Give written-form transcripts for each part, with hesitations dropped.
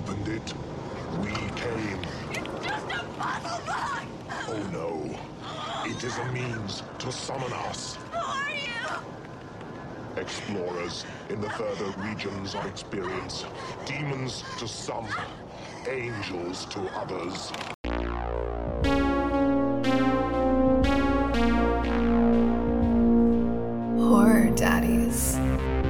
opened it, we came. It's just a puzzle box! Oh no. It is a means to summon us. Who are you? Explorers in the further regions of experience. Demons to some, angels to others. Horror Daddies.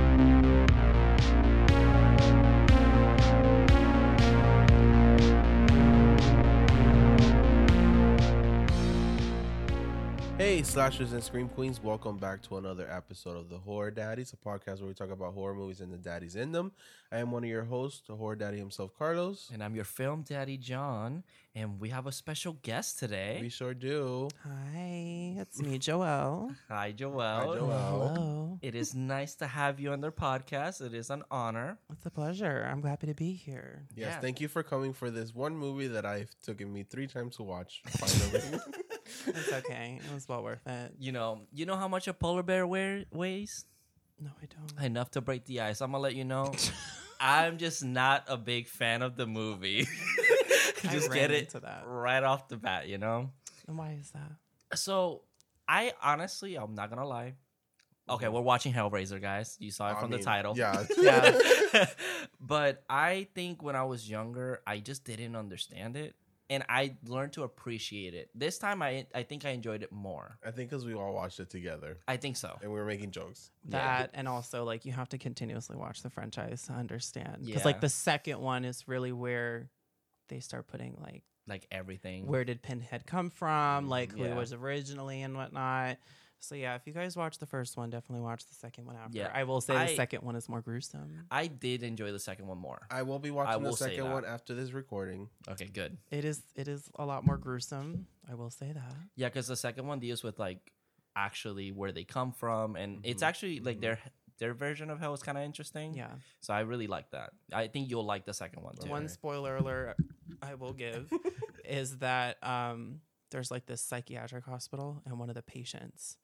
Hey, slashers and scream queens, welcome back to another episode of the Horror Daddies, a podcast where we talk about horror movies and the daddies in them. I am one of your hosts, the horror daddy himself, Carlos. And I'm your film daddy, John. And we have a special guest today. We sure do. Hi, it's me, Joelle. Hi, Joelle. Hi, Joelle. Hello. It is nice to have you on their podcast. It is an honor. It's a pleasure. I'm happy to be here. Yes, Yeah. thank you for coming for this one movie that I've taken me 3 times to watch. Finally. It's okay. It was well worth it. You know how much a polar bear weighs? No, I don't. Enough to break the ice. I'm going to let you know. I'm just not a big fan of the movie. Just I get ran it into that. right off the bat, you know? And why is that? So, I'm not going to lie. Okay, we're watching Hellraiser, guys. You saw it from the title. Yeah. Yeah. But I think when I was younger, I just didn't understand it. And I learned to appreciate it. This time, I think I enjoyed it more. I think because we all watched it together I think so. and we were making jokes. That and also like you have to continuously watch the franchise to understand. Because Yeah. like the second one is really where they start putting like Everything. where did Pinhead come from, like who Yeah. it was originally and whatnot. So yeah, if you guys watch the first one, definitely watch the second one after. Yeah. I will say the second one is more gruesome. I did enjoy the second one more. I will be I watching the will say second that. one after this recording. Okay, good. It is a lot more gruesome. I will say that. Yeah, because the second one deals with like actually where they come from, and it's actually like their version of hell is kind of interesting. Yeah. So I really like that. I think you'll like the second one too. One spoiler alert I will give is that there's like this psychiatric hospital, and one of the patients,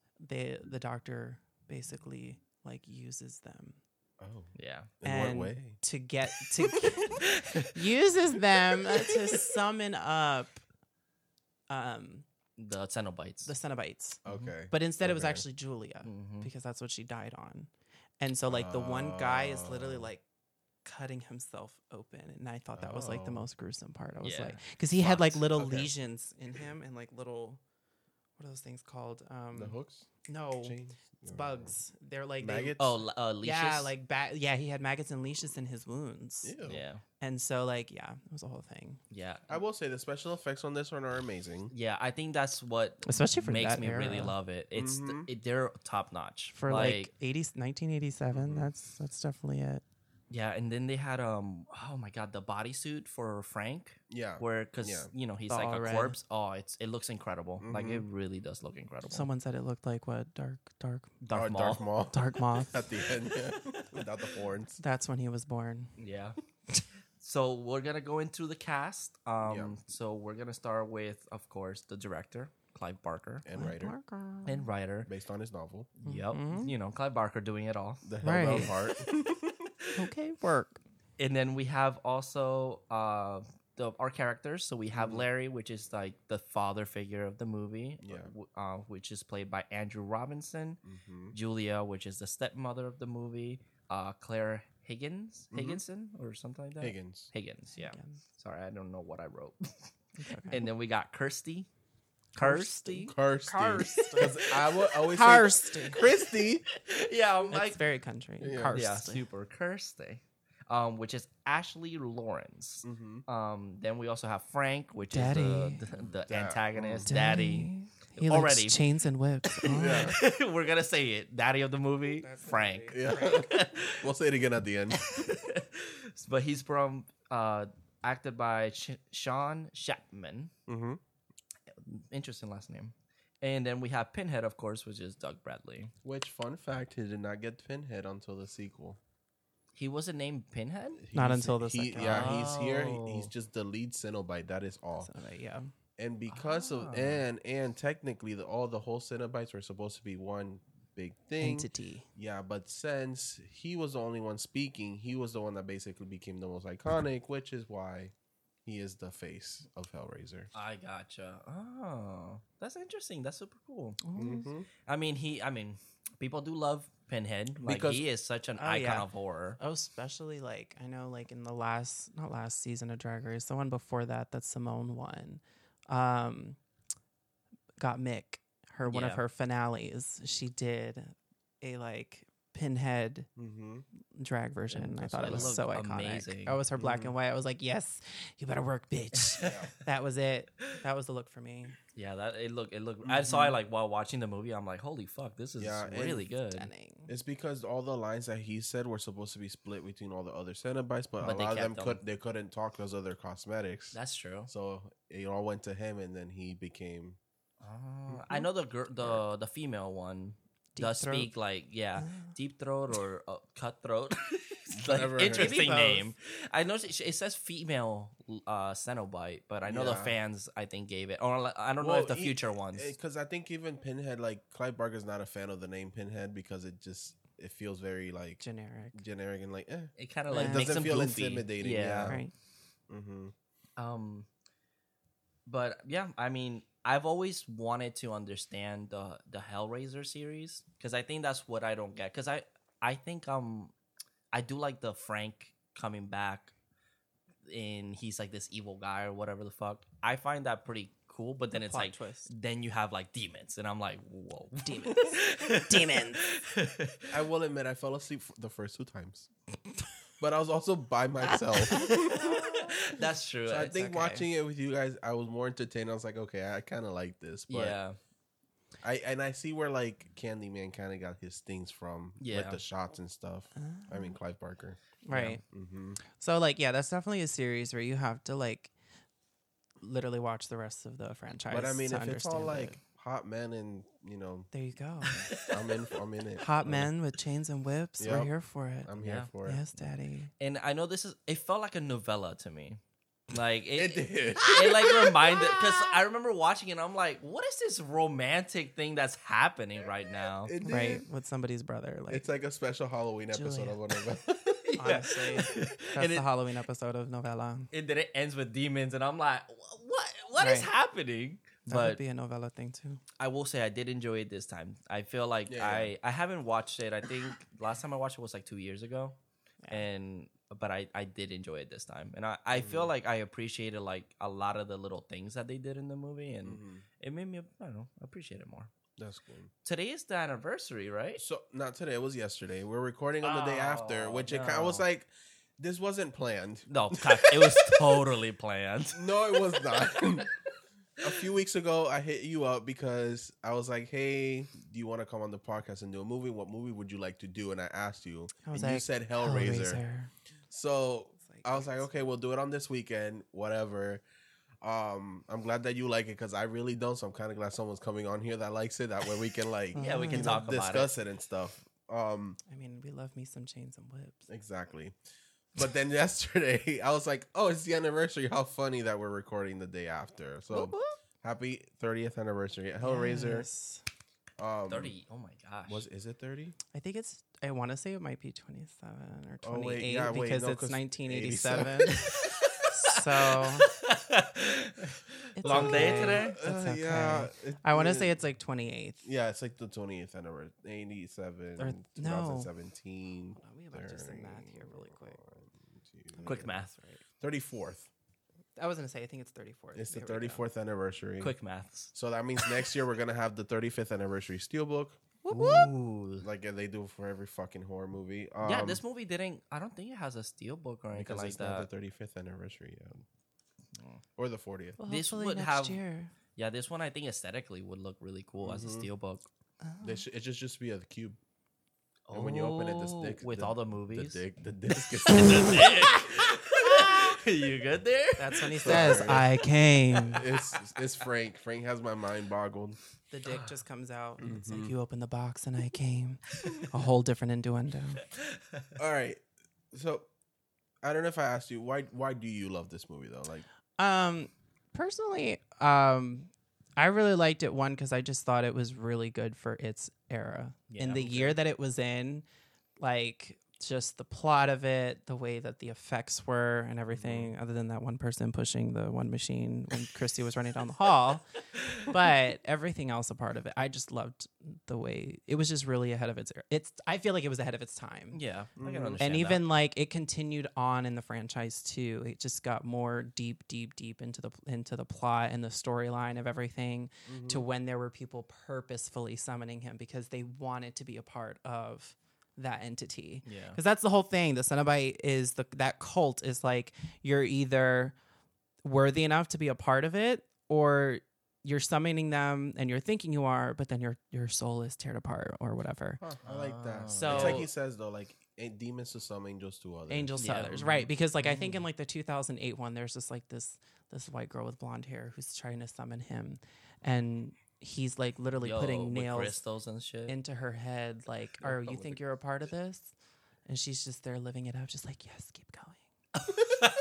the doctor basically like uses them Oh. Yeah. In and what way? to get uses them to summon up The Cenobites. the Cenobites. Okay. But instead it was Okay. actually Julia Mhm. because that's what she died on. And so like the one guy is literally like cutting himself open, and I thought that was like the Oh. most gruesome part. I was Yeah. like, because he had like Fucked. little Okay. lesions in him and like little, what are those things called? The hooks? No, Chains? it's No. bugs. They're like Maggots? Leashes? yeah, like yeah, he had maggots and leashes in his wounds, Ew. Yeah. and so like yeah, it was a whole thing. Yeah. I will say the special effects on this one are amazing. Yeah, I think that's what Especially for makes that me really era. love it. It's Mhm. they're top notch For like 1987. That's definitely it. yeah, and then they had oh my god, the bodysuit for Frank, Yeah. where because Yeah. he's The like all a red. corpse. Oh, it looks incredible. Like it Mhm. really does look incredible. Someone said it looked like what Darth Oh, Maul. Darth Maul. Dark Moth. At the end, yeah. Without the horns. That's when he was born. Yeah. So we're gonna go into the cast. Yeah. So we're gonna start with, of course, the director, Clive Barker, And writer. and writer. Based on his novel. Yep. Mhm. Clive Barker doing it all. The Right. Hellbound Heart. Okay, work. And then we have also our characters. So we have Larry, which is like the father figure of the movie, Yeah. which is played by Andrew Robinson. Mhm. Julia, which is the stepmother of the movie. Claire Higginson, or something like that. Higgins. Yeah. Higgins. Sorry, I don't know what I wrote. It's okay. And then we got Kirsty. Kirsty. Kirsty. 'Cause I would always Kirsty. say Christy. Yeah, I'm It's very country. Yeah. Kirsty. yeah, super Kirsty. Which is Ashley Lawrence. Mm-hmm. Then we also have Frank, which Daddy. is the Dad. antagonist, Daddy. He Already. likes chains and whips. Oh. Yeah. We're gonna say it. Daddy of the movie, That's Frank. Yeah. We'll say it again at the end. But he's from acted by Sean Chapman. Mm-hmm. Interesting last name. And then we have Pinhead, of course, which is Doug Bradley. Which, fun fact, he did not get Pinhead until the sequel. He wasn't named Pinhead? Not until the he, second. Yeah, he's here. Oh. He's just the lead Cenobite. That is all. So, yeah. And because of Ah. and technically all the whole Cenobites were supposed to be one big thing. Entity. Yeah, but since he was the only one speaking, he was the one that basically became the most iconic, which is why he is the face of Hellraiser. I gotcha. Oh, that's interesting. That's super cool. Mhm. I mean, people do love Pinhead. Like Because- he is such an Oh, icon yeah. of horror. Oh, especially like I know, like in the not last season of Drag Race, the one before that Simone won, got Mick. One of Yeah. her finales, she did a like Pinhead Mhm. drag version. I That's thought what it it was looked so iconic. amazing. That was her black Mhm. and white. I was like, yes, you better work, bitch. That was it. That was the look for me. Yeah, that it looked. I saw it like while watching the movie. I'm like, holy fuck, this is Yeah, and- really good. Stunning. It's because all the lines that he said were supposed to be split between all the other Cenobites, but But a they lot of them kept them. couldn't talk because of their cosmetics. That's true. So it all went to him, and then he became. I know the female one Deep does throat. speak like deep throat or cutthroat. It's Whatever. like, interesting Maybe both. name. I know it says female Cenobite, but I know the Yeah. fans I think gave it. Or like, I don't know if the future ones. Because I think even Pinhead, like Clive Barker's not a fan of the name Pinhead because it feels very like Generic. generic and like It kind of Yeah. like It makes doesn't them feel goofy. intimidating, Yeah. yeah. Right. Mm-hmm. But yeah, I mean, I've always wanted to understand the Hellraiser series because I think that's what I don't get. Because I think I do like the Frank coming back, and he's like this evil guy or whatever the fuck. I find that pretty cool. But then it's Plot like twist. then you have like demons, and I'm like, whoa, Demons. Demons. I will admit I fell asleep the first 2 times, but I was also by myself. That's true. So I It's think okay. watching it with you guys, I was more entertained. I was like, okay, I kind of like this, but Yeah. I see where like Candyman kind of got his things from, Yeah. like the shots and stuff. I mean, Clive Barker. Right. Mm-hmm. So like, yeah, that's definitely a series where you have to like literally watch the rest of the franchise. But I mean, to if it's all understand like it. hot men and There you go. I'm in it. Hot men with chains and whips. We're Yep. here for it. I'm Yeah. here for it. Yes, daddy. And I know it felt like a novella to me. Like It did. it like reminded because I remember watching it and I'm like, what is this romantic thing that's happening right now? It did. Right. With somebody's brother. Like, It's like a special Halloween episode Julia. of one of them. honestly, that's And the it- Halloween episode of Novella. And then it ends with demons and I'm like, what is Right. happening? That would But be a novella thing too. I will say I did enjoy it this time. I feel like Yeah. I haven't watched it. I think last time I watched it was like 2 years ago. Yeah. But I did enjoy it this time. And I feel like I appreciated like a lot of the little things that they did in the movie and it made me, I don't know, appreciate it more. That's cool. Today is the anniversary, right? So not today. It was yesterday. We're recording on the day after, Oh, which it kind of was no. like, this wasn't planned. No, it was totally planned. No, it was not. A few weeks ago, I hit you up because I was like, "Hey, do you want to come on the podcast and do a movie? What movie would you like to do?" And I asked you, I was and you like, said Hellraiser. So I was like, yes. "Okay, we'll do it on this weekend, whatever." I'm glad that you like it because I really don't. So I'm kind of glad someone's coming on here that likes it. That way we can like, Yeah, we can you know, talk about discuss it and stuff. I mean, we love me some chains and whips. Exactly. But then yesterday, I was like, "Oh, it's the anniversary! How funny that we're recording the day after." So Whoop, whoop. happy 30th anniversary, Hellraiser. Yes. 30. Oh my gosh. Is it 30? I think it's. I want to say it might be 27 or 28 Oh, wait, yeah, wait, because no, it's 'cause 1987. so it's Long day okay. today? It's okay. Yeah. I want to say it's like 28th. Yeah, it's like the 20th anniversary. 87, Or- no. 2017. Hold on, we have to do some math here really quick. Quick math. 34th. I was gonna say I think it's 34th. It's the Here we go. 34th anniversary. Quick maths. So that means next year we're going to have the 35th anniversary steelbook. Ooh. Like they do for every fucking horror movie. Yeah, this movie didn't. I don't think it has a steelbook or anything because like it's that. not the 35th anniversary yet. Or the 40th. Well, This hopefully would next have- year. Yeah, this one I think aesthetically would look really cool as a steelbook. It should just be a cube. And when you open it, this Oh, dick with all the movies. the disc is You good there? That's when he Sorry. says, "I came." it's Frank. Frank has my mind boggled. The dick just comes out. And it's like you open the box and I came. A whole different innuendo. All right. So I don't know if I asked you why do you love this movie though? Like Personally, I really liked it, one, because I just thought it was really good for its era. Yeah, in the year that it was in, like, just the plot of it, the way that the effects were and everything, other than that one person pushing the one machine when Christy was running down the hall. But everything else a part of it, I just loved the way it was just really ahead of its era. I feel like it was ahead of its time. Yeah, I can And understand even like it continued on in the franchise too. It just got more deep into the plot and the storyline of everything, to when there were people purposefully summoning him because they wanted to be a part of that entity. Yeah. Because that's the whole thing. The Cenobite is that cult is like, you're either worthy enough to be a part of it, or you're summoning them and you're thinking you are, but then your soul is teared apart or whatever. Huh, I like that. So- it's like he says though, like demons to some, angels to others. Angels to Yeah. others, right? Because like I think in like the 2008 one, there's just like this white girl with blonde hair who's trying to summon him, and he's like literally putting with nails crystals and shit. into her head, like, "Oh, you think you're a part of this?" And she's just there living it up, just like, "Yes, keep going."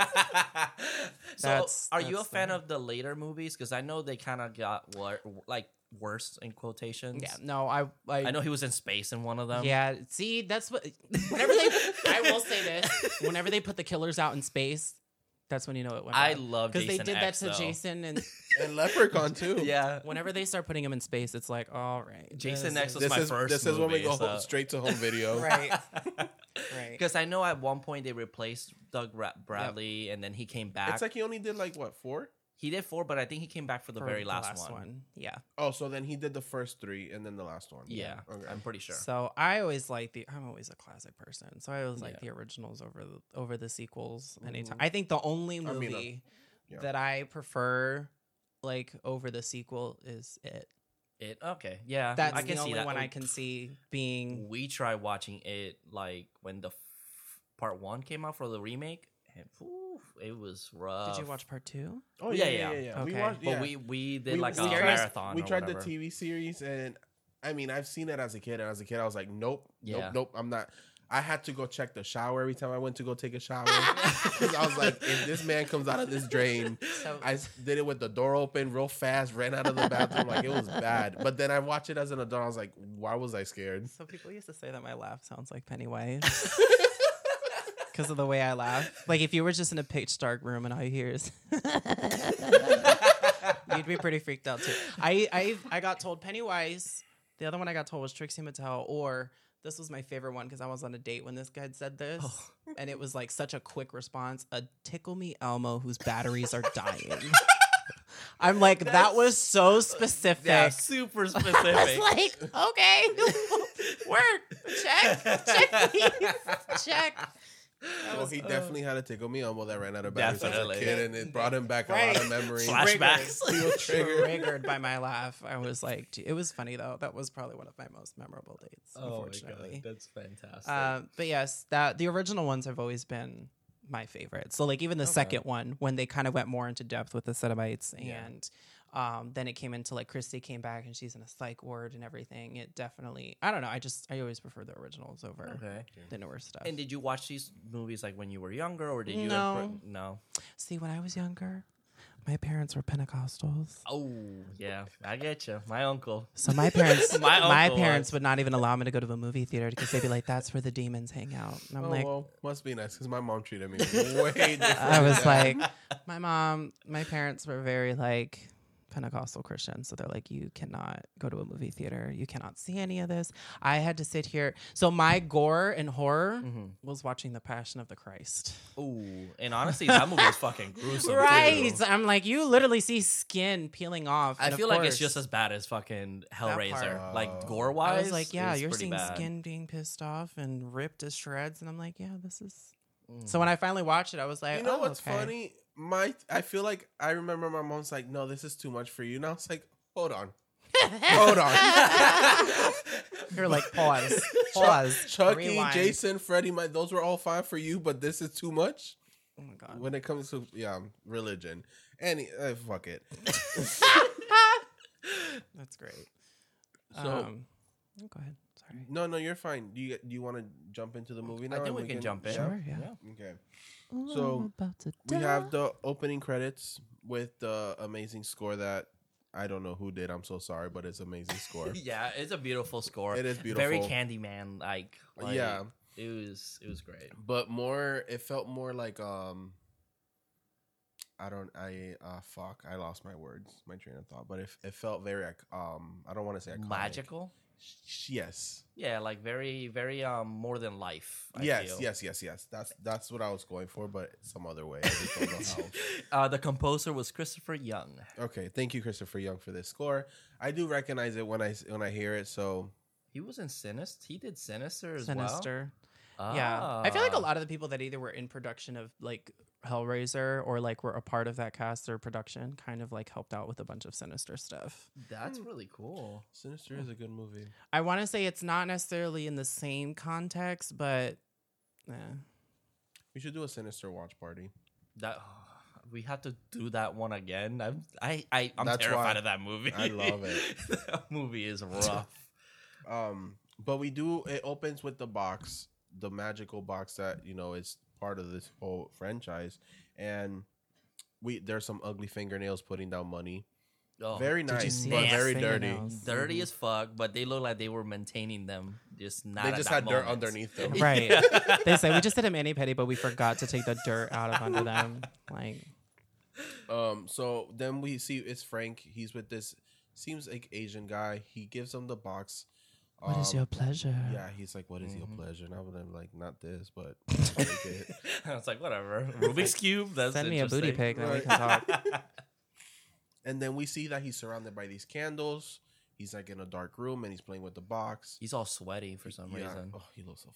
So, are you a that's fan the- of the later movies? Because I know they kind of got worse in quotations. Yeah, no, I know he was in space in one of them. Yeah, see, that's what. Whenever they, I will say this: whenever they put the killers out in space, that's when you know it went. I bad. love because they Jason did X, that to though. Jason, and And Leprechaun too. Yeah. whenever they start putting him in space, it's like, all right, Jason X was This my is first this is when we movie, go so- straight to home video. right, right. Because I know at one point they replaced Doug Bradley, and then he came back. It's like he only did like what, 4? he did 4, but I think he came back for the For very the last one. Yeah. Oh, so then he did the first 3 and then the last one. Yeah, Okay. I'm pretty sure. So I always like I'm always a classic person. So I always like Yeah. the originals over the sequels anytime. I think the only I mean, movie yeah. that I prefer like over the sequel is It. It okay, yeah, That's I can the see only that. one I can see being. We tried watching it like when the part 1 came out for the remake, and it was rough. Did you watch part 2? Oh Yeah, yeah. yeah. We Okay. watched, But yeah. we did We- like a we tried- marathon. We or tried the whatever. TV series, and I mean, I've seen it as a kid, and as a kid, I was like, nope, Yeah. nope, I'm not. I had to go check the shower every time I went to go take a shower because I was like, if this man comes out of this drain, So I did it with the door open real fast, ran out of the bathroom, like it was bad. But then I watched it as an adult. I was like, why was I scared? So people used to say that my laugh sounds like Pennywise because of the way I laugh. Like if you were just in a pitch dark room and all you hear is, you'd be pretty freaked out too. I got told Pennywise. The other one I got told was Trixie Mattel, or this was my favorite one because I was on a date when this guy had said this, and it was like such a quick response: a Tickle Me Elmo whose batteries are dying. I'm like, that was so specific. Yeah, super I was specific. like, okay, work, check, please, check. Well, he definitely had to tickle me Elmo that ran out of batteries as a Definitely. kid, and it brought him back a lot Right. of memories. Flashbacks. Feel triggered. Triggered by my laugh. I was like, it was funny though. That was probably one of my most memorable dates. Unfortunately, that's fantastic. but yes, that the original ones have always been my favorite. So like even the second one, when they kind of went more into depth with the Cenobites, and then it came into like Christy came back and she's in a psych ward and everything. It definitely, I don't know. I always prefer the originals over Okay. the newer stuff. And did you watch these movies like when you were younger, or did you? No. No. See, when I was younger, my parents were Pentecostals. Oh, yeah, I get you. My uncle. So my parents, My my uncle parents was. would not even allow me to go to the movie theater because they'd be like, "That's where the demons hang out." And I'm Oh, like, well, must be nice because my mom treated me way different. I was than that. like, my parents were very like Pentecostal Christians, so they're like, you cannot go to a movie theater, you cannot see any of this. I had to sit here. So my gore and horror was watching The Passion of the Christ. Ooh, and honestly, that movie was fucking gruesome. Right, Too. I'm like, you literally see skin peeling off. I and of feel like it's course- just as bad as fucking Hellraiser. part. Like gore wise, I was like, yeah, you're seeing bad. skin being pissed off and ripped to shreds, and I'm like, yeah, this is. So when I finally watched it, I was like, You know oh, what's okay. funny? I feel like I remember my mom's like, no, this is too much for you. And I was like, hold on. Hold on. You're like, pause, Chucky, rewind. Jason, Freddy, those were all fine for you, but this is too much Oh my god. when it comes to religion. Fuck it. That's great. So Go ahead. Sorry. no, you're fine. Do you want to jump into the movie now? I think and we can jump in. Sure, yeah. Okay. I'm So, about to We die. have the opening credits with the amazing score that I don't know who did. I'm so sorry, but it's amazing score. Yeah, it's a beautiful score. It is beautiful. Very Candyman like. Yeah. It was great. But it felt more like fuck, I lost my train of thought. But it felt very I don't want to say iconic. Magical. Yes. Yeah, like very, very more than life. I Yes. feel. That's what I was going for, but some other way. I just don't know how. The composer was Christopher Young. Okay, thank you, Christopher Young, for this score. I do recognize it when I hear it. So He was in Sinister. He did Sinister as Sinister. well. Yeah, I feel like a lot of the people that either were in production of like Hellraiser or like were a part of that cast or production kind of like helped out with a bunch of Sinister stuff. That's really cool. Sinister is a good movie. I want to say it's not necessarily in the same context, but We should do a Sinister watch party. That we have to do that one again. I'm That's terrified why of that movie. I love it. That movie is rough. But it opens with the box, the magical box that is part of this whole franchise, and there's some ugly fingernails putting down money. Oh, Very Did you nice, see but those very dirty. fingernails? dirty as fuck, but they look like they were maintaining them. Just not. They at just that had dirt moment. underneath them. Right. They say we just did a mani pedi, but we forgot to take the dirt out of under them. Like, So then we see it's Frank. He's with this seems like Asian guy. He gives him the box. what is your pleasure? Yeah, he's like, "What is your pleasure?" And I'm like, "Not this, but I'll take it." I was like, whatever. Rubik's cube. That's Send me a booty interesting. pic, then we can talk. And then we see that he's surrounded by these candles. He's like in a dark room and he's playing with the box. He's all sweaty for some reason. Oh, he looks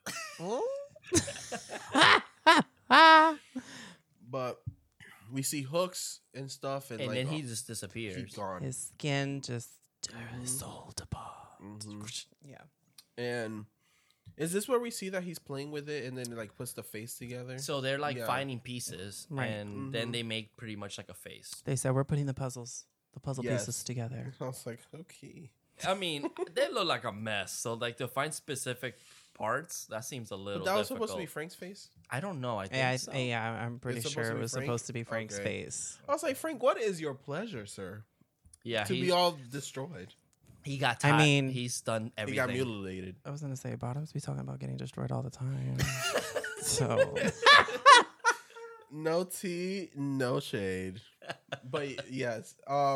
so fine. But we see hooks and stuff, and And like, then he just disappears. he's gone. His skin just his soul apart. Yeah. And is this where we see that he's playing with it and then like puts the face together? So they're like Yeah. finding pieces, Right. and then they make pretty much like a face. They said we're putting the puzzle Yes. pieces together. I was like, okay. I mean, they look like a mess. So like to find specific parts, that seems a little. But that was difficult. supposed to be Frank's face. I don't know. I think Yeah, so. I'm pretty It's sure supposed to it be was Frank? supposed to be Frank's Okay. face. I was like, Frank, what is your pleasure, sir? Yeah, To be all destroyed. he got. I Tired. mean, he's done He everything. got mutilated. I was gonna say bottoms be talking about getting destroyed all the time. So No tea, no shade. But yes.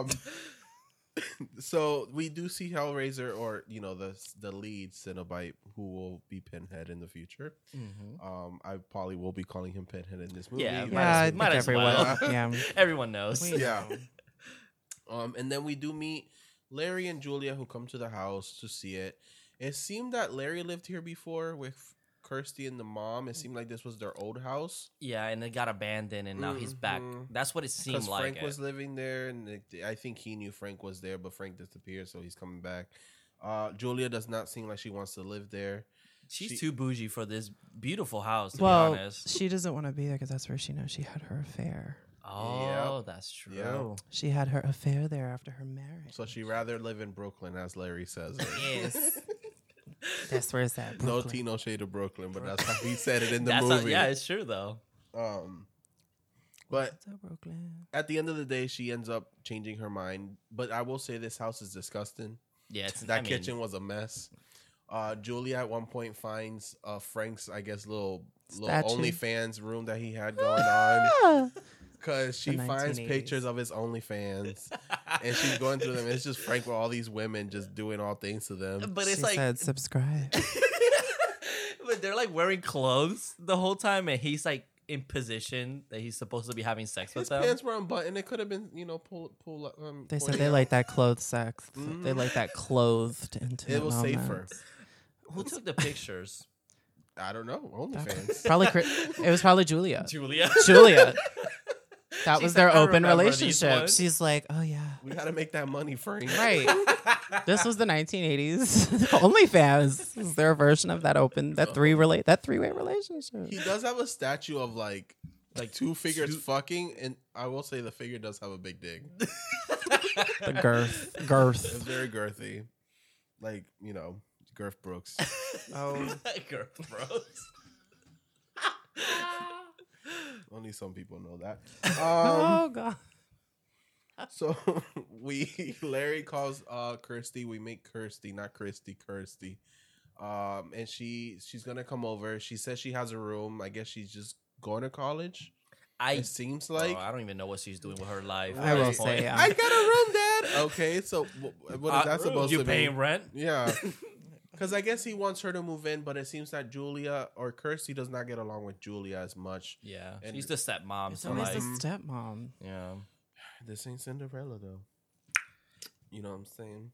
So we do see Hellraiser, or the lead Cenobite, who will be Pinhead in the future. I probably will be calling him Pinhead in this movie. Yeah, yeah, I think might as everyone. well. Yeah. Everyone knows. We Yeah. know. And then we do meet Larry and Julia, who come to the house to see it. It seemed that Larry lived here before with Kirsty and the mom. It seemed like this was their old house. Yeah, and it got abandoned, and now he's back. Mhm. That's what it seemed Because like. Frank was living there, and I think he knew Frank was there, but Frank disappeared, so he's coming back. Julia does not seem like she wants to live there. She's too bougie for this beautiful house, to Well, be honest. she doesn't want to be there because that's where she knows she had her affair. Oh, Yep. that's true. Yep. She had her affair there after her marriage. So she'd rather live in Brooklyn, as Larry says. Yes. That's where it's at. No Brooklyn. tea, no shade of Brooklyn, but that's how he said it in the That's movie. yeah, it's true though. But It's at Brooklyn. at the end of the day, she ends up changing her mind. But I will say this house is disgusting. Yeah, it's That kitchen was a mess. Julia at one point finds Frank's, I guess, little Statue. OnlyFans room that he had going on. Because she The finds 1980s. pictures of his OnlyFans. And she's going through them. It's just Frank with all these women just doing all things to them. But it's She like, said subscribe. but they're like wearing clothes the whole time, and he's like in position that he's supposed to be having sex with His them. pants were unbuttoned. It could have been, pull. They said pointing they out. like that clothed sex. They like that clothed intimate It was moments. safer. Who took the pictures? I don't know. OnlyFans. Probably it was probably Julia. Julia. Julia. That She's was their like, I open remember these relationship. ones. She's like, oh yeah, We got to make that money, Frank. right. This was the 1980s. OnlyFans is their version of that three-way relationship. He does have a statue of like two figures fucking, and I will say the figure does have a big dick. The girth. It's very girthy, like Girth Brooks. Oh, Girl, bros. Only some people know that. oh god. So Larry calls Kirsty. We make Kirsty, not Christy, Kirsty. And she's gonna come over. She says she has a room. I guess she's just going to college. It seems like. I don't even know what she's doing with her life. I at will this point. say, yeah. I got a room, Dad. Okay, so what is that supposed you to paying mean? rent? Yeah. Because I guess he wants her to move in, but it seems that Julia or Kirsty does not get along with Julia as much. Yeah, And she's the stepmom. It's So always like, the stepmom. yeah. This ain't Cinderella, though. You know what I'm saying?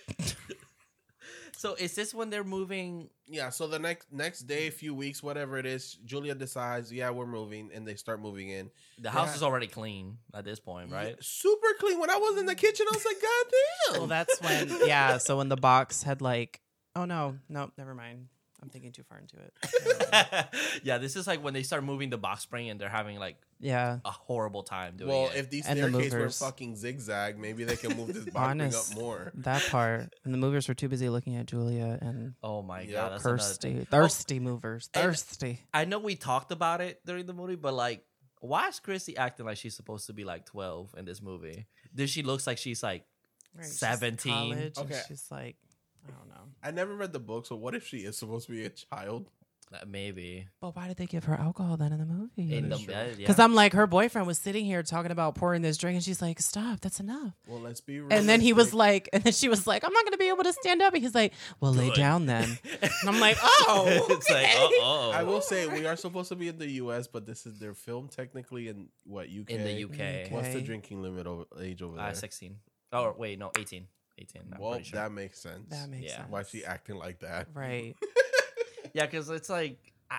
So is this when they're moving? Yeah, so the next day, few weeks, whatever it is, Julia decides, yeah, we're moving, and they start moving in. The house is already clean at this point, right? Super clean. When I was in the kitchen, I was like, God damn. Well, that's when, yeah. So when the box had like, oh no, never mind. I'm thinking too far into it. Yeah, this is like when they start moving the box spring and they're having like Yeah. a horrible time doing Well, it. if these And the staircases were movers. fucking zigzag, maybe they can move this box spring Honest, up more. that part. And the movers were too busy looking at Julia and Oh my Yeah. god, that's another thing. Kirsty. Thirsty movers. and- Thirsty. I know we talked about it during the movie, but like, why is Chrissy acting like she's supposed to be like 12 in this movie? Then she looks like she's like Right, she's 17. college, and Okay. she's like, I don't know. I never read the book, so what if she is supposed to be a child? maybe But why did they give her alcohol then in the movie? in the true. Because I'm like, her boyfriend was sitting here talking about pouring this drink, and she's like, "Stop, that's enough." Well, let's be real. And then he was like, and then she was like, "I'm not gonna be able to stand up." And he's like, "Well, lay Good. down then." And I'm like, "Oh, it's like, oh, I will say we are supposed to be in the U.S., but this is their film technically in what UK? in the UK, What's the Okay. drinking limit age over there? 16. Oh wait, no, 18. 18. I'm Well, pretty sure. that makes sense. that makes Yeah. sense." Why is she acting like that? Right. Yeah, because it's like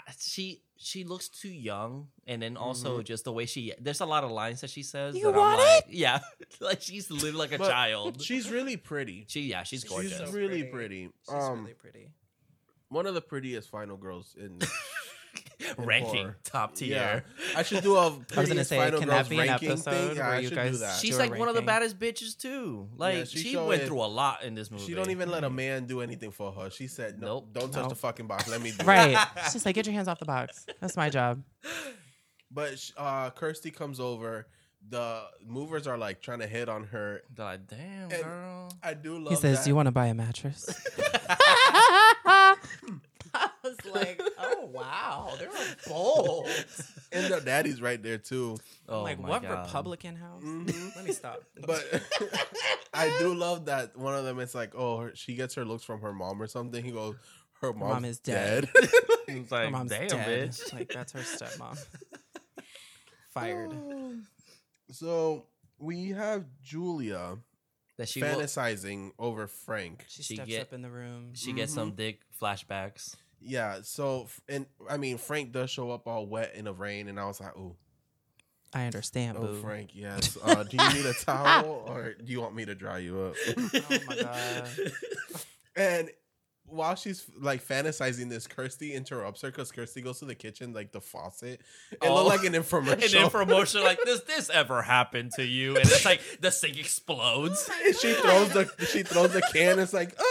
she looks too young, and then also just the way there's a lot of lines that she says. You that I'm want like, yeah, like she's literally like a But child. She's really pretty. She's gorgeous. She's really pretty. She's really pretty. One of the prettiest final girls in Ranking horror. top tier. Yeah, I should do a prettiest say, final can girls that be an ranking episode thing. Yeah, where I you should guys- do that. She's Do a like one of the ranking. baddest bitches too. Like she she showed went it. through a lot in this movie. She don't even let a man do anything for her. She said, "No, Nope. don't touch No. the fucking box. Let me do it." Right. She's just like, "Get your hands off the box. That's my job." But Kirsty comes over. The movers are like trying to hit on her. They're like, damn, And- girl. I do love. He says, that. "Do you want to buy a mattress?" I was like, "Oh wow, they're bold." And their daddy's right there too. Oh Like, my what God. Republican house? Mhm. Let me stop. But I do love that one of them is like, oh, she gets her looks from her mom or something. He goes, her mom mom's is dead. It's Her like, mom's damn, dead. bitch. Like, that's her stepmom. Fired. So we have Julia That she will, fantasizing over Frank. She She steps get- up in the room. she gets some dick flashbacks. Yeah. So and I mean Frank does show up all wet in the rain, and I was like, oh, I understand, oh boo. Frank, yes. Do you need a towel or do you want me to dry you up? Oh my god. And while she's like fantasizing this, Kirsty interrupts her because Kirsty goes to the kitchen, like the faucet. It Oh. looked like an infomercial. An infomercial like, does this ever happen to you? And it's like the sink explodes. And she throws the can. It's like,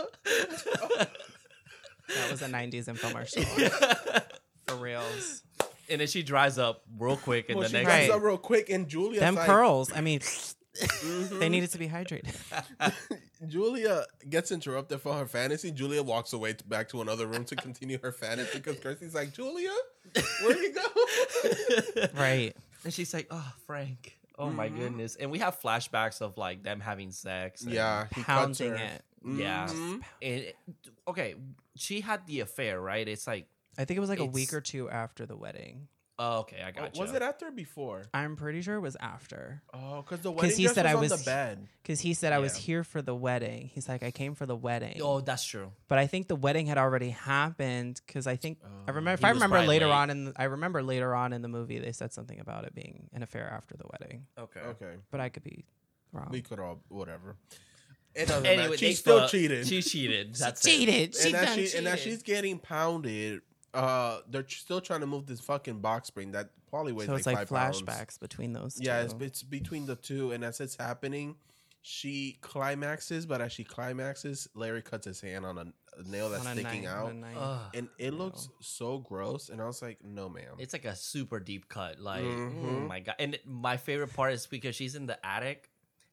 That was a 90s infomercial. For reals. And then she dries up real quick in well, the she next dries Right. up real quick, and Julia's Them like, curls. I mean, they needed to be hydrated. Julia gets interrupted for her fantasy. Julia walks away back to another room to continue her fantasy because Kirsty's like, Julia, where'd you go? Right. And she's like, oh, Frank. Oh my goodness. And we have flashbacks of like them having sex. and- Yeah, he cuts Pounding her. it. Yeah. Mhm. And okay, she had the affair, right? It's like, I think it was like a It's- week or two after the wedding. oh, okay, I got you. Was it after or before? I'm pretty sure it was after. Oh, because the wedding he dress said was I on was- the bed. Because he said I was Yeah. here for the wedding. He's like, I came for the wedding. Oh, that's true. But I think the wedding had already happened because I think I remember. If He I was remember probably later late. on in, I remember later on in the movie they said something about it being an affair after the wedding. Okay. Okay, But I could be wrong. we could all whatever. It doesn't Anyway, matter. they She still fucked. cheated. She cheated. That's it. cheated. She and done as cheated. and as she's getting pounded, they're still trying to move this fucking box spring that probably weighs so it's like like 5 pounds. flashbacks between those two. Yeah, it's between the two, and as it's happening, she climaxes. But as she climaxes, Larry cuts his hand on a nail that's On a sticking knife, out, on a knife. Ugh. and it looks so gross. And I was like, "No, ma'am." It's like a super deep cut. Like, Mhm. oh my God. And my favorite part is because she's in the attic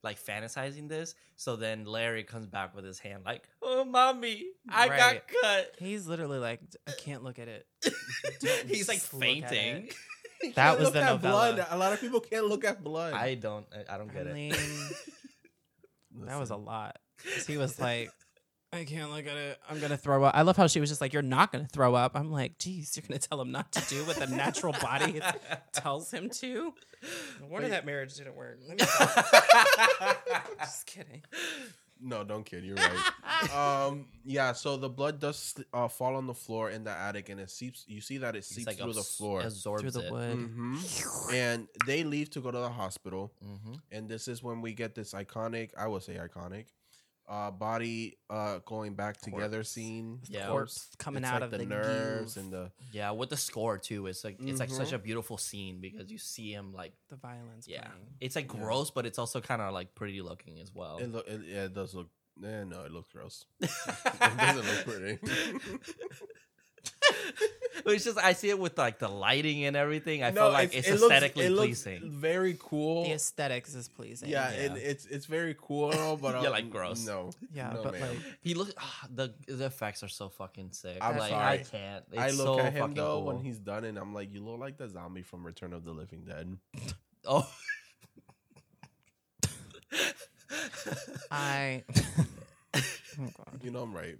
like fantasizing this. So then Larry comes back with his hand like, "Oh, mommy, I got Right. cut." He's literally like, I can't look at it. He's like Just look at fainting. it. You That can't was look the at novella. blood. A lot of people can't look at blood. I don't get I it. mean, that was a lot. 'Cause he was like, I can't look at it. I'm gonna throw up. I love how she was just like, "You're not gonna throw up." I'm like, "Geez, you're gonna tell him not to do what the natural body tells him to." No wonder that marriage didn't work. Let me just kidding. No, don't kid. You're right. Yeah. So the blood does fall on the floor in the attic, and it seeps. You see that it It's seeps like through the floor. absorbs Through the it. wood. And they leave to go to the hospital. Mhm. And this is when we get this iconic, I would say iconic, body going back together Corpse. scene. Yeah. Corpse coming It's out like of the the nerves groove. and the Yeah, with the score too. It's like such a beautiful scene because you see him like The violence. yeah. playing. It's like gross, but it's also kind of like pretty looking as well. yeah, it does look. No, it looks gross. It doesn't look pretty. But it's just I see it with like the lighting and everything. I No, feel like it's it looks- aesthetically it looks pleasing. very cool. The aesthetics is pleasing. Yeah, and it's very cool, but You're like, gross. No, Yeah, no, but ma'am. like, He looks the effects are so fucking sick. I'm like sorry. I can't. It's I look so at him fucking though cool. when he's done, and I'm like, you look like the zombie from Return of the Living Dead. oh. I. Oh, God. You know I'm right.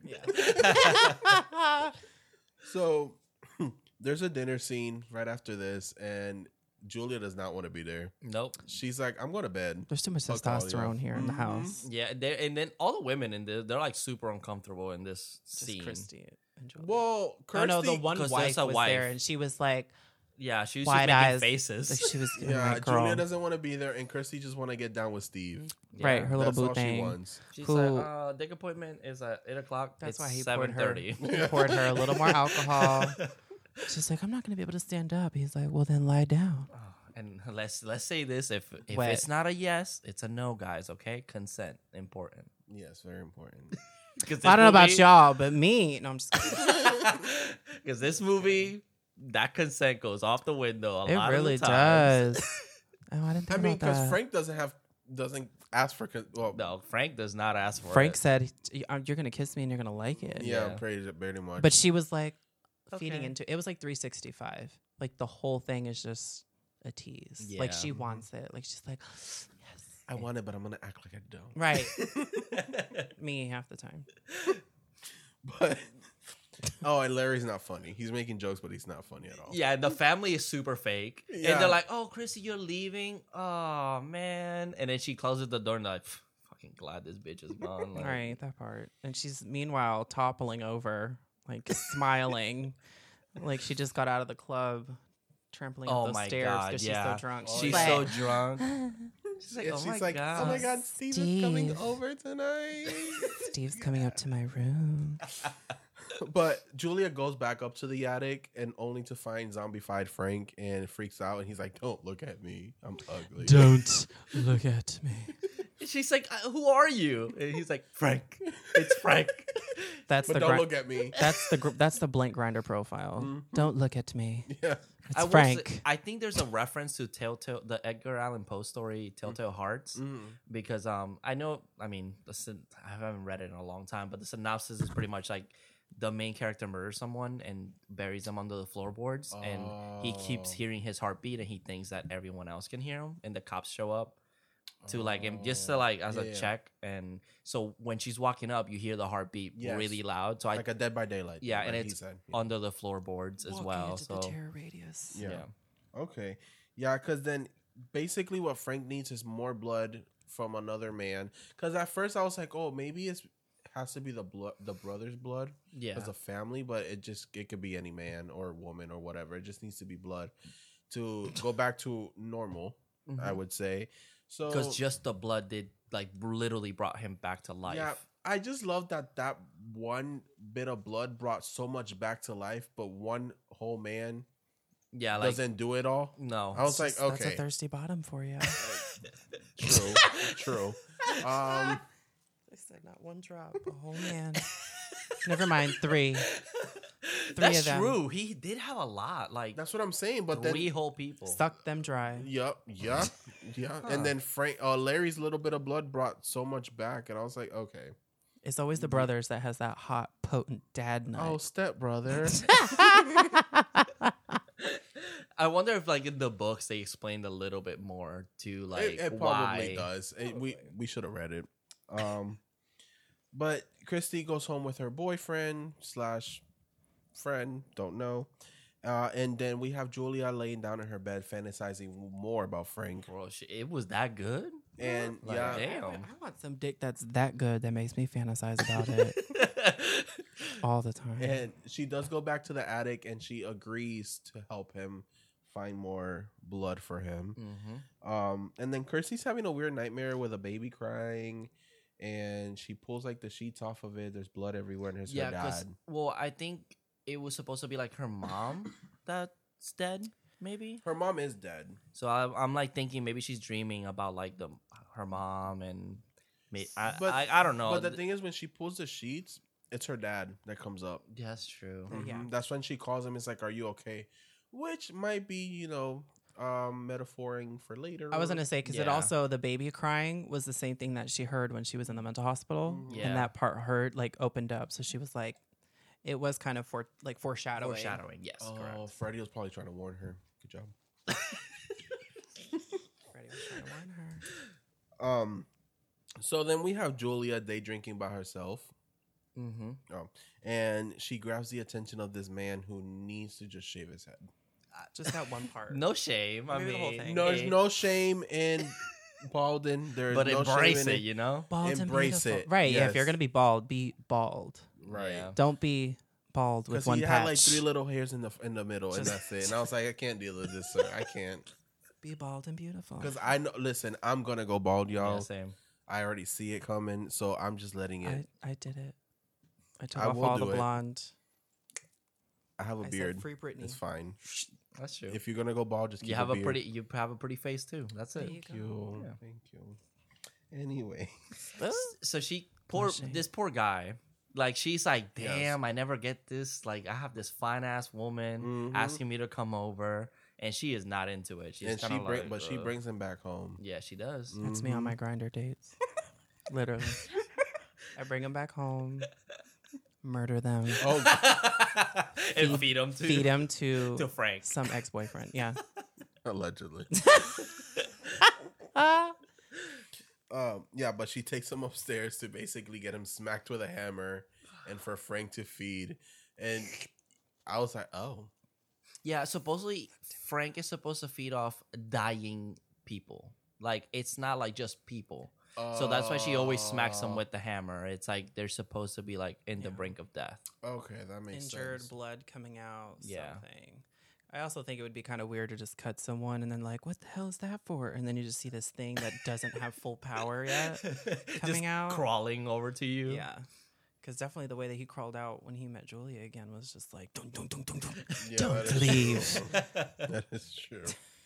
Yeah. So there's a dinner scene right after this, and Julia does not want to be there. Nope. She's like, I'm going to bed. There's too much Fuck all y'all. testosterone here in the Mhm. house. Yeah, and then all the women in this, they're like super uncomfortable in this Just scene. Christy and Julia. Well, Oh Kirsty, no, the one 'cause wife there's a was wife. there, and she was like, Yeah, she was Wide just making eyes. faces. like she was, yeah, like, girl. Julia doesn't want to be there, and Kirsty just want to get down with Steve. Yeah. Right, her little That's boo all she thing. wants. She's Who- like, dick appointment is at 8:00. That's It's why he poured her, 7:30. poured her a little more alcohol. She's like, I'm not gonna be able to stand up. He's like, well, then lie down. And let's say this: if Wet. it's not a yes, it's a no, guys. Okay, consent important. Yes, very important. Because I don't know about y'all, but me. No, I'm just kidding. Because this movie, that consent goes off the window. It lot really of the times. does. Oh, I didn't I think mean, about because that. Frank doesn't ask for. Well, No, Frank does not ask for Frank it. said, "You're gonna kiss me and you're gonna like it." yeah, Yeah. pretty much. But she was like feeding Okay. into it. Was like 365. Like the whole thing is just a tease. Like Yeah. she wants it. Like she's like, yes. I want it, but I'm gonna act like I don't. Right. Me half the time. But and Larry's not funny. He's making jokes, but he's not funny at all. Yeah, the family is super fake. Yeah. And they're like, oh, Chrissy, you're leaving? Oh, man. And then she closes the door and they're like, fucking glad this bitch is gone. Like, Right, that part. And she's meanwhile toppling over, like smiling, like she just got out of the club, trampling Oh up those my stairs God, because yeah. she's so drunk. She's like, so drunk. She's like, Yeah, oh, she's my like, God. oh my God, Steve is coming Steve. over tonight. Steve's coming up to my room. But Julia goes back up to the attic and only to find zombified Frank and freaks out. And he's like, don't look at me. I'm ugly. Don't look at me. She's like, who are you? And he's like, Frank. It's Frank. That's But the don't gri- look at me. that's the Blank Grinder profile. Don't look at me. Yeah. It's I will Frank. say- I think there's a reference to Telltale, the Edgar Allan Poe story, Telltale Hearts, because I know, I mean, I haven't read it in a long time, but the synopsis is pretty much like the main character murders someone and buries them under the floorboards, and he keeps hearing his heartbeat, and he thinks that everyone else can hear him, and the cops show up to like him just to like as a check, and so when she's walking up, you hear the heartbeat Yes. really loud. So Like a Dead by Daylight. yeah, like and he it's said. under the floorboards as Walking well. into So the terror radius. Yeah. Okay. Yeah, because then basically what Frank needs is more blood from another man. Because at first I was like, oh, maybe it has to be the brother's blood yeah. as a family, but it could be any man or woman or whatever. It just needs to be blood to go back to normal, I would say. So Because just the blood did like literally brought him back to life. yeah, I just love that one bit of blood brought so much back to life, but one whole man Yeah, like doesn't do it all. no. I was like, That's a okay, thirsty bottom for you. true. I said not one drop, a whole man. Never mind, 3. That's of them. true. He did have a lot. Like That's what I'm saying. But three then, whole people. Sucked them dry. yeah. And then Larry's little bit of blood brought so much back, and I was like, okay. It's always the brothers that has that hot, potent dad nut. Oh, step brother. I wonder if like in the books they explained a little bit more to like it why. probably does. We should have read it. But Christy goes home with her boyfriend / friend, don't know. And then we have Julia laying down in her bed fantasizing more about Frank. Bro, it was that good. And Like, yeah, damn. I want some dick that's that good that makes me fantasize about it all the time. and she does go back to the attic and she agrees to help him find more blood for him. And then Kirsty's having a weird nightmare with a baby crying, and she pulls like the sheets off of it. There's blood everywhere, and there's her dad. Well, I think it was supposed to be like her mom that's dead, maybe. Her mom is dead. So I'm like thinking maybe she's dreaming about like her mom and I don't know. But the thing is, when she pulls the sheets, it's her dad that comes up. That's true. Yeah. That's when she calls him. It's like, "Are you okay?" Which might be, metaphoring for later. I was gonna say because it Yeah. also the baby crying was the same thing that she heard when she was in the mental hospital, Yeah. and that part opened up. So she was like, it was kind of foreshadowing. Foreshadowing, yes, Oh, correct. Freddie was probably trying to warn her. Good job. Freddie was trying to warn her. So then we have Julia day drinking by herself. Mm-hmm. And she grabs the attention of this man who needs to just shave his head. Just that one part. No shame. I Maybe the whole mean, thing. No, there's hey, no shame in balding. There's but no embrace shame in it, you know. Bald and Embrace beautiful. it. Right. Yeah. If Yes. you're gonna be bald. Right. Yeah. Don't be bald with Because one he patch. had like 3 little hairs in the middle, and Just- that's it. And I was like, I can't deal with this, sir. I can't. Be bald and beautiful. Because I know. Listen, I'm gonna go bald, y'all. Yeah, same. I already see it coming, so I'm just letting it. I did it. I took I off will all do the it. blonde. I have a I beard. said free Britney. It's fine. That's true. If you're gonna go bald, just keep you have a a beard. you have a pretty face too. That's There it. you go. Thank you. Yeah. Thank you. Anyway, So shame. this poor guy. Like she's like, Yes. damn, I never get this. Like I have this fine ass woman Mhm. asking me to come over, and she is not into it. She's and kind of like, she "Ugh." brings him back home. Yeah, she does. That's me on my grinder dates. Literally. I bring them back home, murder them, Oh, and feed him to feed them to to Frank. some ex-boyfriend. Yeah. allegedly. Yeah, but she takes him upstairs to basically get him smacked with a hammer, and for Frank to feed. And I was like, oh, Yeah, supposedly Frank is supposed to feed off dying people. Like it's not like just people. So that's why she always smacks them with the hammer. It's like they're supposed to be like in the brink of death. Okay, that makes Injured, sense. blood coming out, Yeah. something. I also think it would be kind of weird to just cut someone and then like, what the hell is that for? And then you just see this thing that doesn't have full power yet coming Just out. crawling over to you. Yeah. Because definitely the way that he crawled out when he met Julia again was just like, don't Yeah, don't that is leave. true. That is true.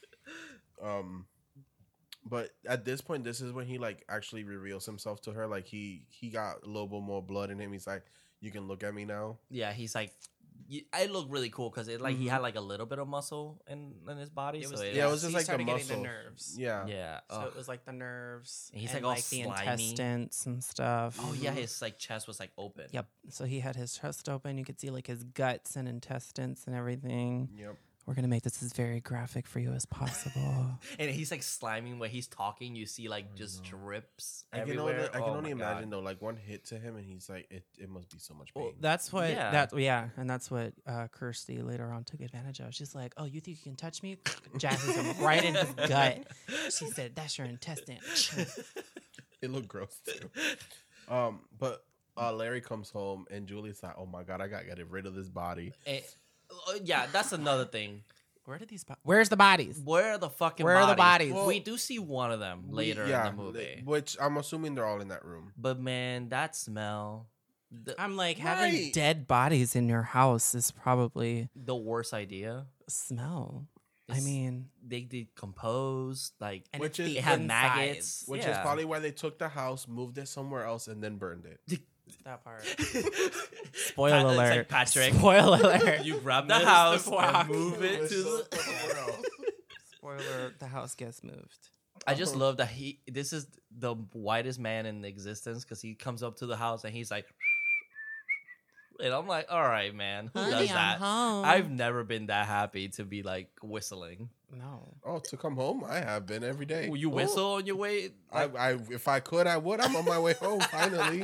But at this point, this is when he like actually reveals himself to her. Like he got a little bit more blood in him. He's like, "You can look at me now." Yeah, he's like, I look really cool because it like he had like a little bit of muscle in his body. It so was, it, Yeah, it was he just like the started getting muscle. the nerves. Yeah. yeah. So Ugh. it was like the nerves And he's, and like, all like the slimy. intestines and stuff. Oh yeah, his like chest was like open. Yep. So he had his chest open. You could see like his guts and intestines and everything. Yep. We're gonna make this as very graphic for you as possible. And he's like sliming when he's talking. You see like just drips I can everywhere. only, Oh my imagine God. though, like one hit to him, and he's like, it must be so much pain. Well, that's what Yeah. and that's what Kirsty later on took advantage of. She's like, "Oh, you think you can touch me?" Jabs him right in his gut. She said, "That's your intestine." It looked gross too. But Larry comes home, and Julie's like, "Oh my god, I gotta get rid of this body." Yeah, that's another thing. Where did these? Where's the bodies? Where are the fucking Where are the bodies? we do see one of them later in the movie. Which I'm assuming they're all in that room. But man, that smell. I'm like, having Right. dead bodies in your house is probably The worst idea. smell. I It's- mean, They decompose. Like, and Which it's is- the it had insides. maggots. Which is Yeah. probably why they took the house, moved it somewhere else, and then burned it. That part. Spoiler It's alert. like Patrick. Spoiler alert. You grab the Missed house the walk. and move it to the. Spoiler, the house gets moved. I just love that this is the whitest man in existence because he comes up to the house and he's like, and I'm like, all right, man, who does that? home. I've never been that happy to be like whistling. No. Oh, to come home, I have been every day. You whistle on your way? I if I could, I would. I'm on my way home finally.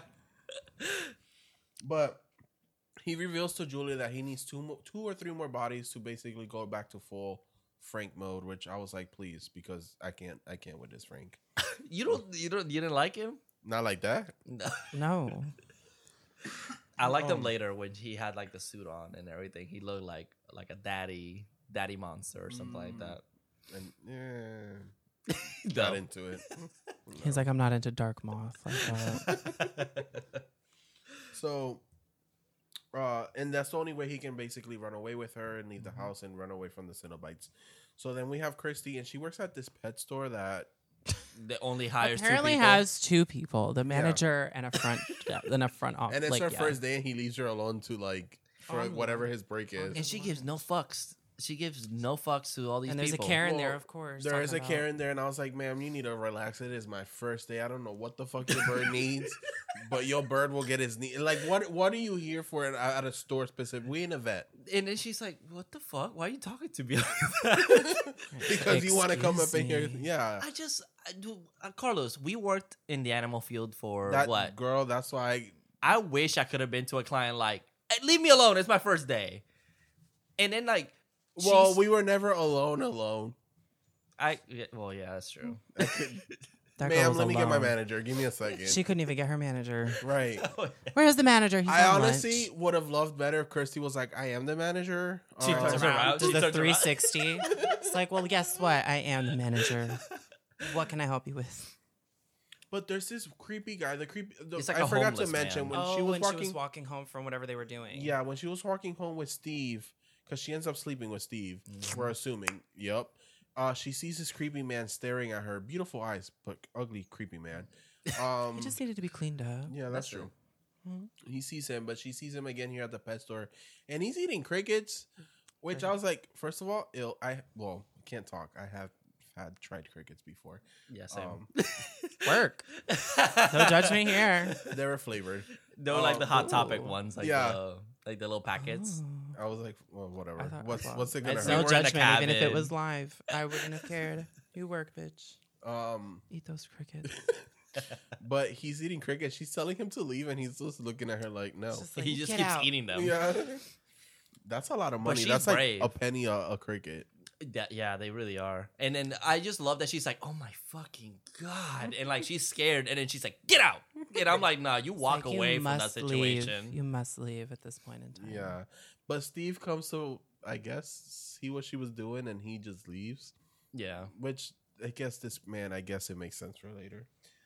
But he reveals to Julia that he needs two or three more bodies to basically go back to full Frank mode. Which I was like, please, because I can't with this Frank. You didn't like him? Not like that. No. I liked him later when he had like the suit on and everything. He looked like a daddy monster or something like that. And got into it. He's like, I'm not into Dark Moth like that. So, and that's the only way he can basically run away with her and leave the house and run away from the Cenobites. So then we have Christy, and she works at this pet store that They only hires Apparently two people. has two people, the manager and a front office. and it's her first day, and he leaves her alone to like for whatever his break is. And she gives no fucks. She gives no fucks to all these And there's people. a Karen there, Well, of course. There is a talking about- Karen there, and I was like, ma'am, you need to relax. It is my first day. I don't know what the fuck your bird needs, but your bird will get his need. Like, what are you here for at a store specific? We in a vet. And then she's like, "What the fuck? Why are you talking to me like that?" Because you want to come up Excuse in here. me. Yeah. I do. Carlos, we worked in the animal field for That what? girl, that's why I wish I could have been to a client like, hey, leave me alone. It's my first day. And then like, well, she's- we were never alone. yeah, that's true. That girl Ma'am, was let me get my alone. manager. Give me a second. She couldn't even get her manager. Right. Where's the manager? He's I on honestly lunch. would have loved better if Kirsty was like, I am the manager. She turns Turns around. around, She does the turns around. 360. It's like, well, guess what? I am the manager. What can I help you with? But there's this creepy guy. It's like I a forgot to homeless mention man. when she was walking. home from whatever they were doing. Yeah, when she was walking home with Steve, because she ends up sleeping with Steve. We're assuming. Yep. She sees this creepy man staring at her. Beautiful eyes, but ugly, creepy man. It just needed to be cleaned up. Yeah, that's true. He sees him, but she sees him again here at the pet store, and he's eating crickets. Which I was like, first of all, can't talk. I have tried crickets before. Yeah, same. Work. No judgment here. They were flavored. They were like the hot topic ones, like Yeah. like the little packets. I was like, well, whatever. I thought- What's it gonna I'd hurt? say No we're in a judgment, even if it cabin. was live. I wouldn't have cared. You work, bitch. Eat those crickets. But he's eating crickets. She's telling him to leave, and he's just looking at her like, no. It's just like, He just get keeps out. eating them. Yeah, that's a lot of money. she's That's brave. like a penny a cricket. Yeah, they really are. And then I just love that she's like, "Oh my fucking god!" And like she's scared, and then she's like, "Get out!" And I'm like, "Nah, you walk Like, you away from that must situation." Leave. You must leave at this point in time. Yeah, but Steve comes to, I guess, see what she was doing, and he just leaves. Yeah, Which I guess it makes sense for later.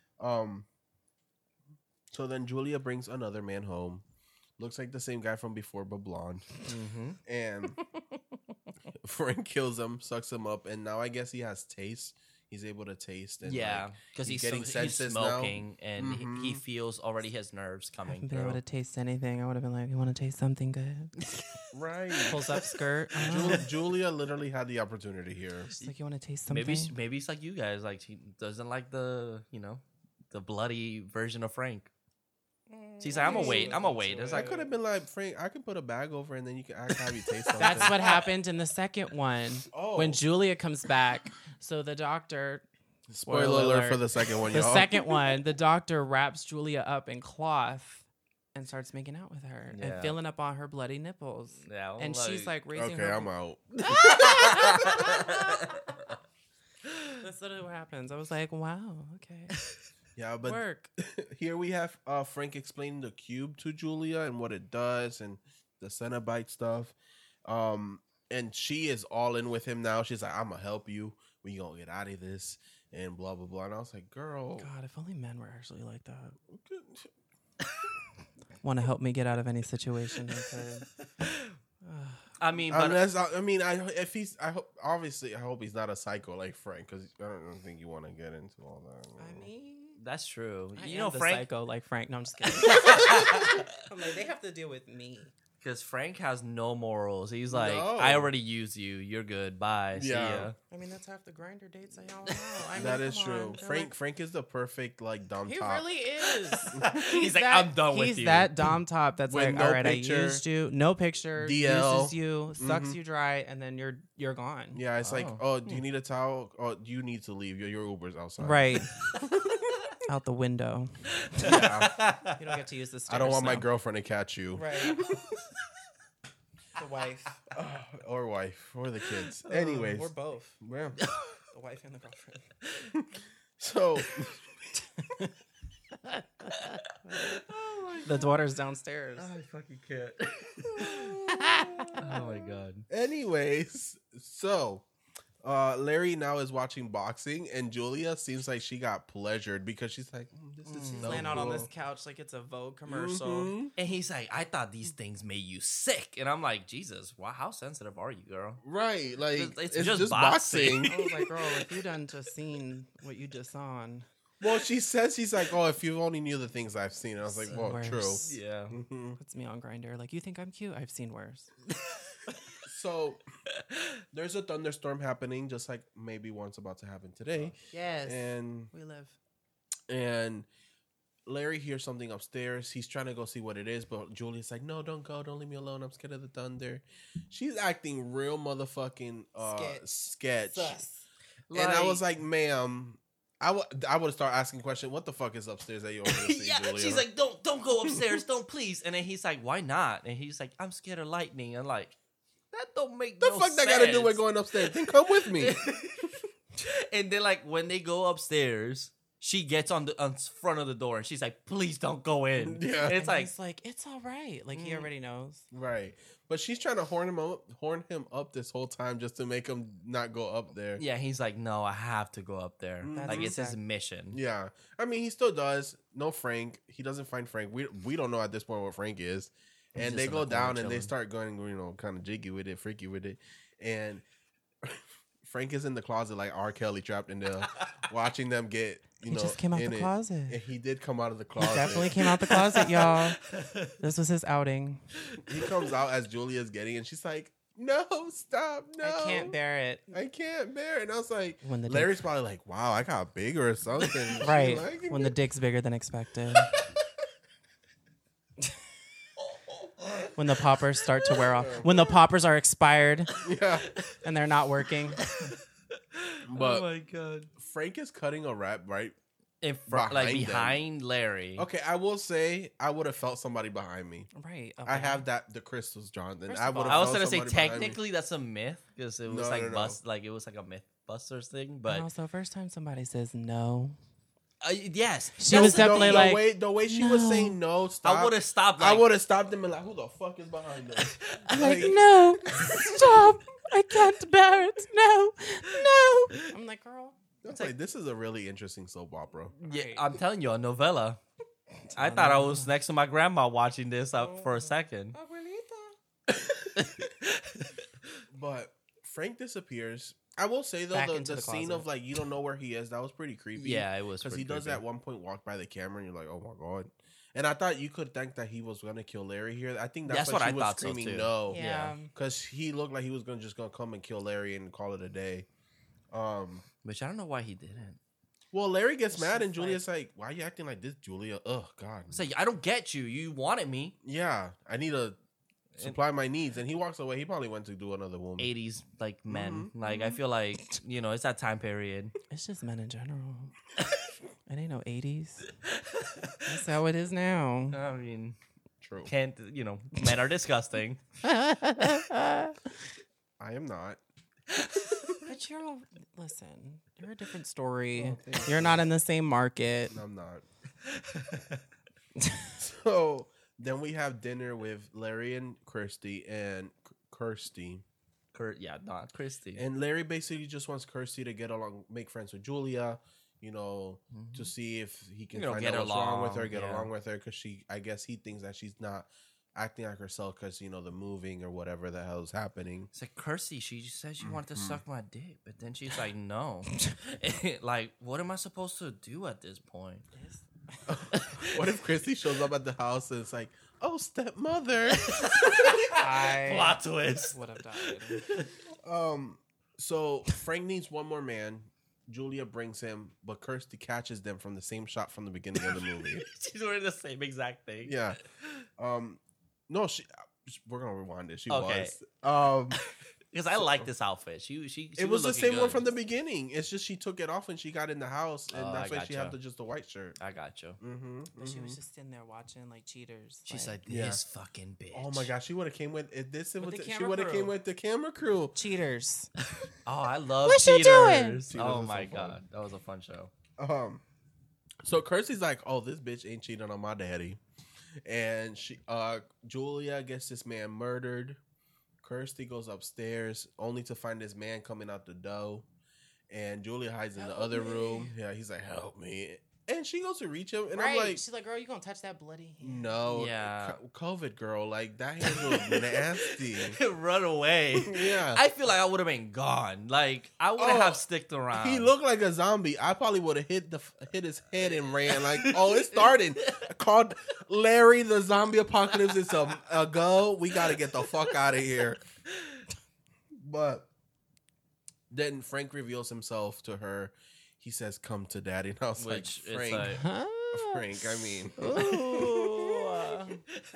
So then Julia brings another man home. Looks like the same guy from before, but blonde. And Frank kills him, sucks him up, and now I guess he has taste. He's able to taste. And yeah, like, because he's getting he's senses now. smoking, and he feels already his nerves I coming haven't been able to through. taste anything. I would have been like, you want to taste something good? Right. Pulls up skirt. Julia literally had the opportunity here. She's like, you want to taste something? Maybe it's like you guys. Like she doesn't like the the bloody version of Frank. She's like, I'm gonna wait. It's I like, could have been like, Frank, I can put a bag over and then you can have you taste something. That's what happened in the second one. Oh. When Julia comes back. So the doctor, Spoiler alert for the second one, the y'all. second one, the doctor wraps Julia up in cloth and starts making out with her Yeah. and feeling up on her bloody nipples. Yeah, I'm and she's like raising Okay, her. I'm out. That's literally what happens. I was like, wow, okay. Yeah, but Work. here we have Frank explaining the cube to Julia and what it does and the Cenobite stuff. And she is all in with him now. She's like, I'm gonna help you. We gonna get out of this and blah blah blah. And I was like, girl, God, if only men were actually like that. Want to help me get out of any situation? Okay. I mean, but unless I hope he's not a psycho like Frank, because I don't think you want to get into all that. I mean, That's true. I You am know, the Frank, psycho like Frank. No, I'm just kidding. I'm like, they have to deal with me. because Frank has no morals. He's like, No. I already used you. You're good. Bye. See Yeah. ya. I mean, that's half the grinder dates I all know. I mean, That is come true. on. They're Frank like- Frank is the perfect like dumb He top. really is. He's like, I'm done with you. He's that dom top that's With like, no all right, picture, I used you, no picture, DL. uses you, sucks you dry, and then you're gone. Yeah, it's like, Oh. oh, do you need a towel? Oh, you need to leave. Your Uber's outside. Right. Out the window. Yeah. You don't get to use the stairs I don't want my now. girlfriend to catch you. Right. The wife. Or wife. Or the kids. Anyways. Or both. Yeah. The wife and the girlfriend. So The daughter's downstairs. I fucking can't. Oh my god. anyways, so Larry now is watching boxing, and Julia seems like she got pleasured because she's like, this is so Laying out on this cool. couch like it's a Vogue commercial. Mhm. And he's like, I thought these things made you sick. And I'm like, Jesus, wow, how sensitive are you, girl? Right, like It's it's, just just boxing. boxing. I was like, girl, if you done just seen what you just saw on. Well, she says she's like, oh, if you only knew the things I've seen. I was like, well, Worse. true. Yeah. Mhm. Puts me on Grinder. Like, you think I'm cute? I've seen worse. So there's a thunderstorm happening, just like maybe one's about to happen today, Yes. and We live. and Larry hears something upstairs. He's trying to go see what it is, but Julia's like, no, don't go. Don't leave me alone. I'm scared of the thunder. She's acting real motherfucking sketch. And I was like, ma'am, I would have started asking questions. What the fuck is upstairs that you want me to see, Yeah, Julia? she's like, don't go upstairs, don't please. And then he's like, why not? And he's like, I'm scared of lightning. And like, that don't make the no fuck that got to do sense. with going upstairs? Then come with me. And then like when they go upstairs, she gets on front of the door and she's like, please don't go in. Yeah. And it's like, He's like, it's all right. Like, he already knows. Right. But she's trying to horn him up this whole time just to make him not go up there. yeah, he's like, no, I have to go up there. That's Like it's his exact- mission. Yeah. I mean, he still does. No Frank. He doesn't find Frank. We don't know at this point what Frank is. He's And just they in go the corner down and they chilling. start going, kind of jiggy with it, freaky with it. And Frank is in the closet like R. Kelly trapped in there, watching them get, He just came out in the it. closet. And he did come out of the He closet. definitely came out the closet, y'all. This was his outing. He comes out as Julia's getting, and she's like, no, stop, no. I can't bear it. I can't bear it. And I was like, When the Larry's probably like, wow, I got bigger or something. She's Right. like, When the dick's bigger than expected. When the poppers start to wear off. When the poppers are expired yeah. and they're not working. But oh my god. Frank is cutting a rap, right? In front, like Behind them. behind Larry. Okay, I will say I would have felt somebody behind me. Right. I have the crystals, Jonathan. First I of would all- have. I was gonna say somebody behind me. technically that's a myth because it was No, like no, no. bust, like it was like a MythBusters thing. And But also, first time somebody says no. yes, She that's was the definitely thing. like, the way she was no. saying no, stop. I would have stopped. I Like, would have stopped them and like, who the fuck is behind them? I'm like, no, stop. I can't bear it. No, no. I'm like, girl. It's like, this is a really interesting soap opera. Yeah, Right. I'm telling you, a novella. I thought I was next to my grandma watching this up for a second. But Frank disappears. I will say though, Back the into the scene closet. of like you don't know where he is, that was pretty creepy. Yeah, it was because he pretty does creepy. at one point walk by the camera, and you're like, oh my god. And I thought you could think that he was gonna kill Larry here. I think that's That's why what she I was thought so, screaming too. no. Yeah. Because he looked like he was just gonna come and kill Larry and call it a day. Which I don't know why he didn't. Well, Larry gets mad, She's and Julia's like, "Why are you acting like this, Julia? Oh God." It's like I don't get you. You wanted me. Yeah, I need to supply my needs, and he walks away. He probably went to do another woman. 80s like men. Mm-hmm. Like I feel like it's that time period. It's just men in general. It ain't no 80s. That's how it is now. I mean, True. can't men are disgusting. I am not. But listen, you're a different story. You're not in the same market. I'm not. So then we have dinner with Larry and Kirsty Not Christy. And Larry basically just wants Kirsty to get along, make friends with Julia, to see if he can You know, find get out what's wrong with along, her, get yeah. along with her, because I guess he thinks that she's not acting like herself because the moving or whatever the hell is happening. It's like Kirsty. She said she wanted to suck my dick, but then she's like, no. Like, what am I supposed to do at this point? What if Christy shows up at the house and it's like, oh, stepmother? I Plot twist. would have died. So Frank needs one more man. Julia brings him, but Kirsty catches them from the same shot from the beginning of the movie. She's wearing the same exact thing. Yeah. No, we're gonna rewind it. She Okay. was. Because I like this outfit. She It was the looking same one good. from the beginning. It's just she took it off when she got in the house, and Oh, that's I why she had gotcha. just the white shirt. I got you. Mm-hmm. But she was just in there watching like cheaters. She's like, Yeah. this fucking bitch. Oh my gosh, she would have came with this. With the She camera would have crew. came with the camera crew. cheaters. Oh, I love What you cheaters. doing? Cheaters Oh is my so fun. god, that was a fun show. So Kirsty's like, oh, this bitch ain't cheating on my daddy, and Julia gets this man murdered. Kirsty goes upstairs only to find this man coming out the door, and Julia hides in the Help other me. room. Yeah, he's like, help me, and she goes to reach him, and Right. I'm like, She's like, girl, you gonna touch that bloody hand? no, Yeah. COVID girl, like that hand was nasty. Run away. Yeah. I feel like I would have been gone. Like I would have sticked around. He looked like a zombie. I probably would have hit his head and ran. Like, oh, it's starting. Called Larry the zombie apocalypse. It's a go. We got to get the fuck out of here. But then Frank reveals himself to her. He says, "Come to daddy." And I was Which like, is Frank, like, Huh? Frank. I mean, Ooh.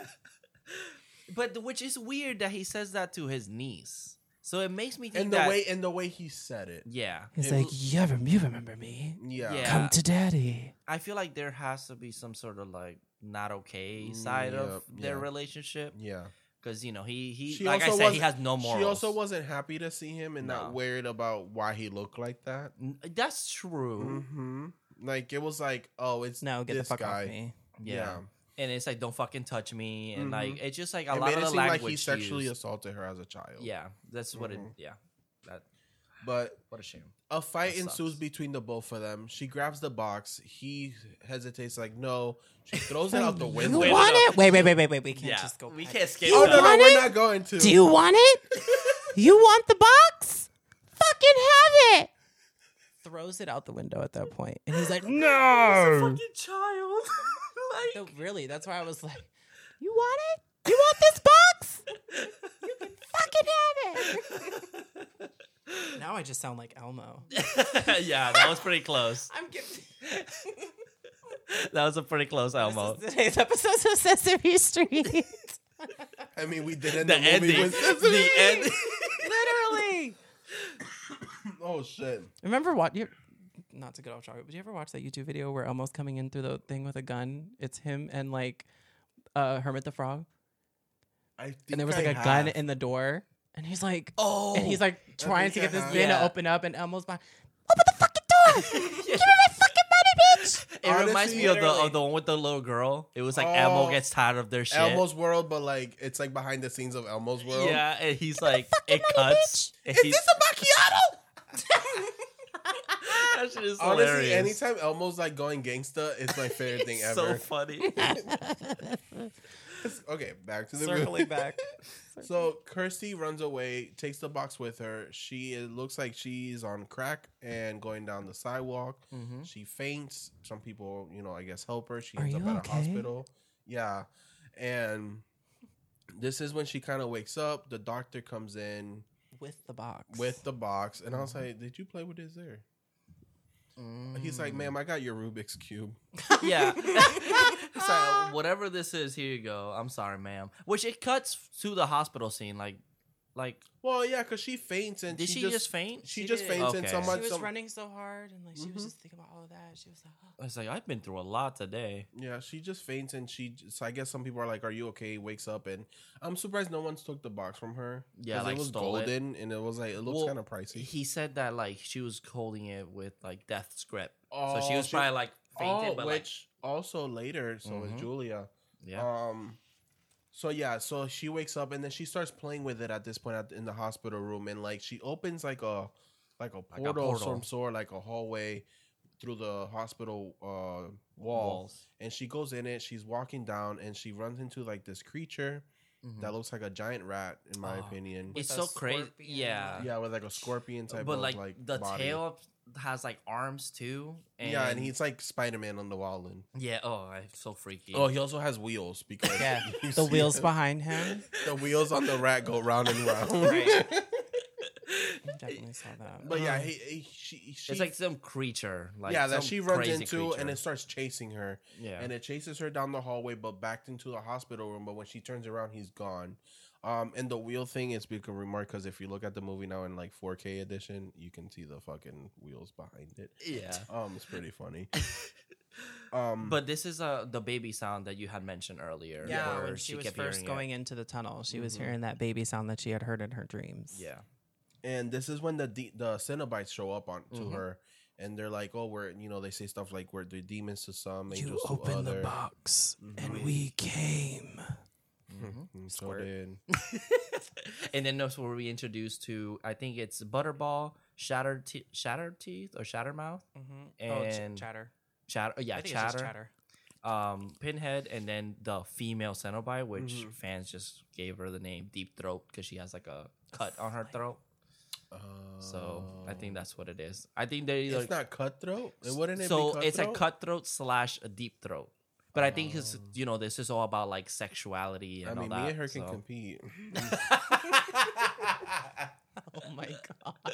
but which is weird that he says that to his niece. So it makes me think and that the way he said it. yeah, He's It like, was- you remember me? Yeah. Yeah. Come to daddy. I feel like there has to be some sort of like not okay side of Yep, their yeah. relationship Yeah. because he She like I also said he wasn't- has no morals. She also wasn't happy to see him and No. not worried about why he looked like that. That's true. Mm-hmm. Like it was like, oh, it's No, get the this fuck guy. off me. Yeah. And it's like don't fucking touch me and like it's just like a It lot made of it the seem language like he sexually used. assaulted her as a child. Yeah, that's what it. Yeah, that But what a shame. a fight That ensues sucks. between the both of them. She grabs the box. He hesitates, like, no. She throws it out the You window. Wait, want no, no. it? Wait. We can't Yeah, just go. we back. can't skip. Oh, that. no, want we're it? not going to. Do you want it? You want the box? Fucking have it. Throws it out the window at that point, and he's like, "No." Fucking child. like, No, really, that's why I was like, "You want it? You want this box? You can fucking have it." Now I just sound like Elmo. yeah, that was pretty close. I'm getting. That was a pretty close Elmo. This is today's episode of Sesame Street. I mean, we did end The the movie ending. with Sesame. The end. Literally. Oh, shit. Remember what you? Not to get off topic, but you ever watch that YouTube video where Elmo's coming in through the thing with a gun? It's him and like Hermit the Frog, I think and there was like a gun in the door, and he's like, Oh. and he's like trying to think get I this have. bin to Yeah. open up, and Elmo's like, open the fucking door! Give me my fucking money, bitch! It reminds me Honestly, of the one with the little girl. It was like Elmo Oh, gets tired of their shit. Elmo's World, but like, it's like behind the scenes of Elmo's World. Yeah, and he's like, fucking it money, cuts. And Is he's, this a macchiato? that shit is Honestly, hilarious. anytime Elmo's like going gangsta, it's my favorite thing It's so ever. funny. Okay, back to the Circling back. So Kirsty runs away, takes the box with her. It looks like she's on crack and going down the sidewalk. She faints. Some people, I guess help her. She Are ends up you at okay? a hospital. Yeah. And this is when she kind of wakes up. The doctor comes in With the box. with the box. And I was like, did you play with this there? He's like, ma'am, I got your Rubik's Cube. Yeah. So whatever this is, here you go. I'm sorry, ma'am. Which it cuts to the hospital scene. Like, Well, yeah, because she faints and did she just faint? She She just did. faints and Okay. someone. She was running so hard, and like she Mm-hmm. was just thinking about all of that. She was like, oh. I was like, I've been through a lot today. Yeah, she just faints and so I guess some people are like, "Are you okay?" Wakes up and I'm surprised no one's took the box from her. Yeah, 'Cause like it was stole it. golden and it was like it looks Well, kind of pricey. He said that like she was holding it with like death's grip. So she Oh, was probably like fainted, but like, which also later, so is Julia. yeah. So yeah, so she wakes up and then she starts playing with it at this point in the hospital room and like she opens like a portal of portal. some sort, like a hallway, through the hospital wall, Walls. and she goes in it. She's walking down, and she runs into like this creature that looks like a giant rat, in my opinion. It's a so crazy. scorpion. Yeah. With like a scorpion type But of like the body. tail has like arms too. And he's like Spider-Man on the wall. And yeah. Oh, it's so freaky. he also has wheels because Yeah, you the see wheels him. behind him. The wheels on the rat go round and round. I definitely saw that. But yeah, she it's like some creature. Like that some she runs crazy into, creature. and it starts chasing her. Yeah. And it chases her down the hallway, but back into the hospital room. But when she turns around, he's gone. And the wheel thing is big remark because if you look at the movie now in like 4K edition, you can see the fucking wheels behind it. Yeah. It's pretty funny. But this is the baby sound that you had mentioned earlier. Yeah, where when she was kept first hearing going into the tunnel, she was hearing that baby sound that she had heard in her dreams. Yeah. And this is when the Cenobites show up on to her, and they're like, "Oh, they say stuff like we're the demons to some, angels to other." box, and we came. So did. And then that's where we introduced to, I think it's Butterball, Shattered Teeth or Shattermouth, and Chatter. Chatter. Yeah, I think it's just Chatter. Chatter. Pinhead, and then the female Cenobite, which fans just gave her the name Deep Throat because she has like a cut on her throat. So I think that's what it is. I think they It's not cutthroat. Wouldn't it so be it's a cutthroat? cutthroat / a deep throat. But I think it's this is all about like sexuality and I mean, all that. me and her can so. compete. Oh my god.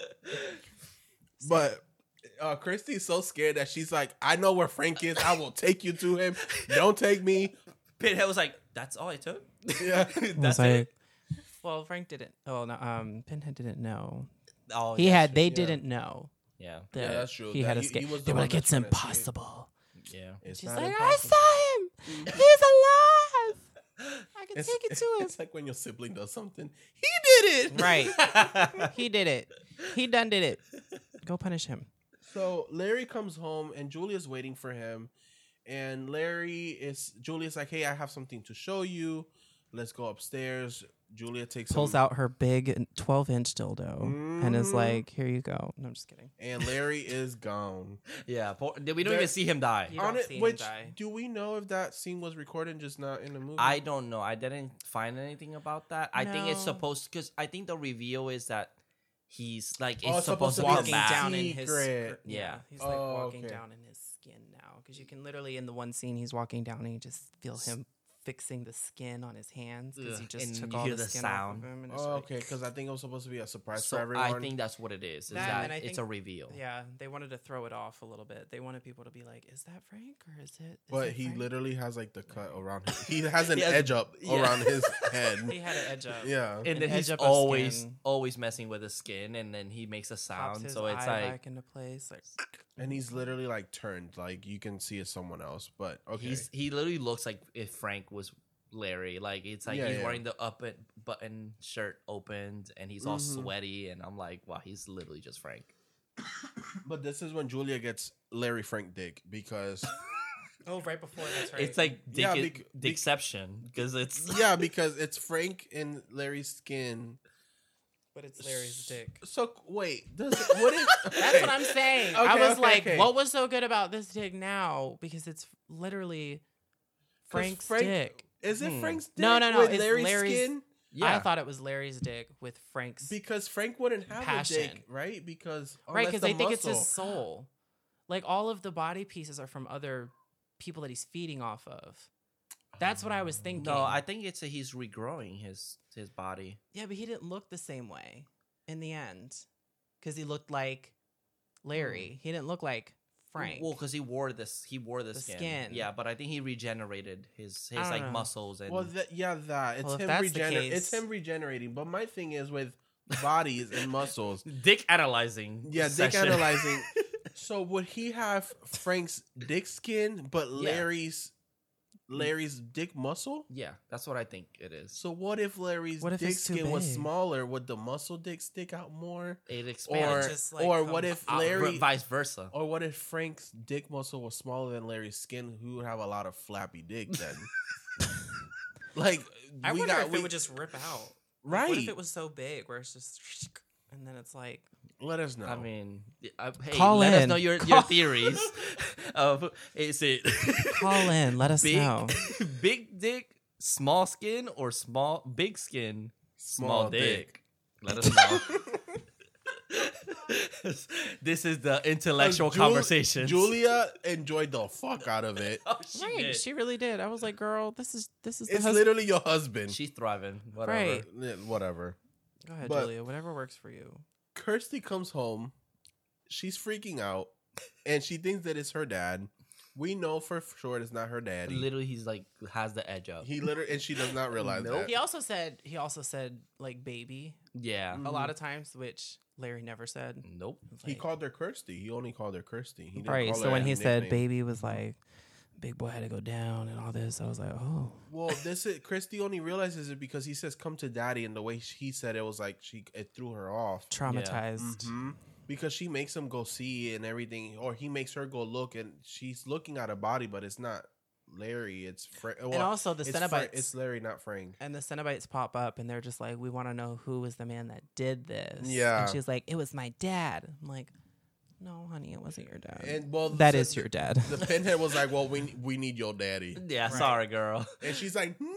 But Christy's so scared that she's like, I know where Frank is. I will take you to him. Don't take me. Pinhead was like, "That's all it took." Yeah. That's it. Well, Frank didn't. Oh no. Pinhead didn't know. Oh, He yeah, had. sure. They didn't know Yeah, that Yeah, that's true. he That had he escaped. was the They were one like, that's "It's trying to escape." impossible." yeah. It's She's not like, impossible. "I saw him. He's alive. I can take it to him." It's like when your sibling does something. He did it. Right. He did it. He done did it. Go punish him. So Larry comes home and Julia's waiting for him. And Julia's like, hey, I have something to show you. Let's go upstairs. Julia Pulls out her big 12-inch dildo and is like, "Here you go." No, I'm just kidding. And Larry is gone. Yeah, we don't even see him die. You don't see him die. Do we know if that scene was recorded just not in the movie? I don't know. I didn't find anything about that. I think it's No. supposed because I think the reveal is that he's like Oh, it's supposed to be Walking a mask. down in his secret. Yeah. He's like Oh, walking okay. down in his skin now because you can literally in the one scene he's walking down and you just feel him fixing the skin on his hands because he Ugh, just and took you all hear the the skin sound. off of him. And it's Oh, like, okay, because I think it was supposed to be a surprise So for everyone. I think that's what it is. Is That, that and I it's think- a reveal? Yeah, they wanted to throw it off a little bit. They wanted people to be like, "Is that Frank or is it?" But it he Frank?" literally has like the cut around. He has an He has- edge up yeah. around his head. He had an edge up. Yeah. And An then he's edge up of skin. always messing with his skin, and then he makes a Pops sound. his So it's eye like back into place. Like, And he's literally like turned. Like you can see it's someone else. But okay. he literally looks like if Frank was Larry. Like it's like Yeah, he's yeah. wearing the button shirt opened, and he's all sweaty, and I'm like, wow, he's literally just Frank. But this is when Julia gets Larry Frank dick because oh, right before that's right. It's like Yeah, Dickception because it's yeah, because it's Frank in Larry's skin. but it's Larry's dick. So wait, what is That's what I'm saying. I Okay, was okay, like, okay. what was so good about this dick now? Because it's literally Frank's dick. Is it Frank's dick? No, with it's Larry's, Larry's- skin? yeah. I thought it was Larry's dick with Frank's Because Frank wouldn't have a Passion. dick, right? Because right, because because they think it's his soul. Like all of the body pieces are from other people that he's feeding off of. That's what I was thinking. no, I think it's he's regrowing his body. yeah, but he didn't look the same way in the end because he looked like Larry. He didn't look like Frank. Well, because he wore the skin. Yeah, but I think he regenerated his I don't like know. muscles and Well, that it's Well, if him that's the case- It's him regenerating. But my thing is with bodies and muscles. dick analyzing. Yeah, dick session. analyzing. So would he have Frank's dick skin, but Larry's dick muscle? Yeah, that's what I think it is. So what if Larry's What if dick it's too skin was big? smaller? Would the muscle dick stick out more? It Or expands. just, like, or comes what if out. Larry? Vice versa. Or what if Frank's dick muscle was smaller than Larry's skin? Who would have a lot of flappy dick then? Like I we wonder got if it would just rip out. right. What if it was so big where it's just and then it's like Let us know. I mean, hey, Call let us in. know your theories of is it Call in. Let us big, know. big dick, small skin, or big skin, small dick. Let us know. This is the intellectual conversation. Julia enjoyed the fuck out of it. Oh, she Right, did. she really did. I was like, girl, this is the It's husband. literally your husband. She's thriving. Whatever. Right. Yeah, whatever. Go ahead, but- Julia. Whatever works for you. Kirsty comes home. She's freaking out, and she thinks that it's her dad. We know for sure it's not her daddy. Literally, he's like has the edge up. He literally, and she does not realize Nope. that. He also said like baby Yeah. a lot of times, which Larry never said. Nope. He called her Kirsty. He only called her Kirsty. He didn't Right. call So her when any he said nickname. baby was like big boy had to go down and all this, I was like, oh. Well, this is Kirsty only realizes it because he says "come to daddy," and the way he said it was like it threw her off. Traumatized. Mhm. Because she makes him go see and everything, or he makes her go look, and she's looking at a body, but it's not Larry. It's Frank. And also the Cenobites. It's Larry, not Frank. And the Cenobites pop up and they're just like, we want to know who was the man that did this. Yeah. And she's like, it was my dad. I'm like, no, honey, it wasn't your dad. And well, That is your dad. The pinhead was like, "Well, we need your daddy," Yeah. Sorry, girl. and she's like, "No."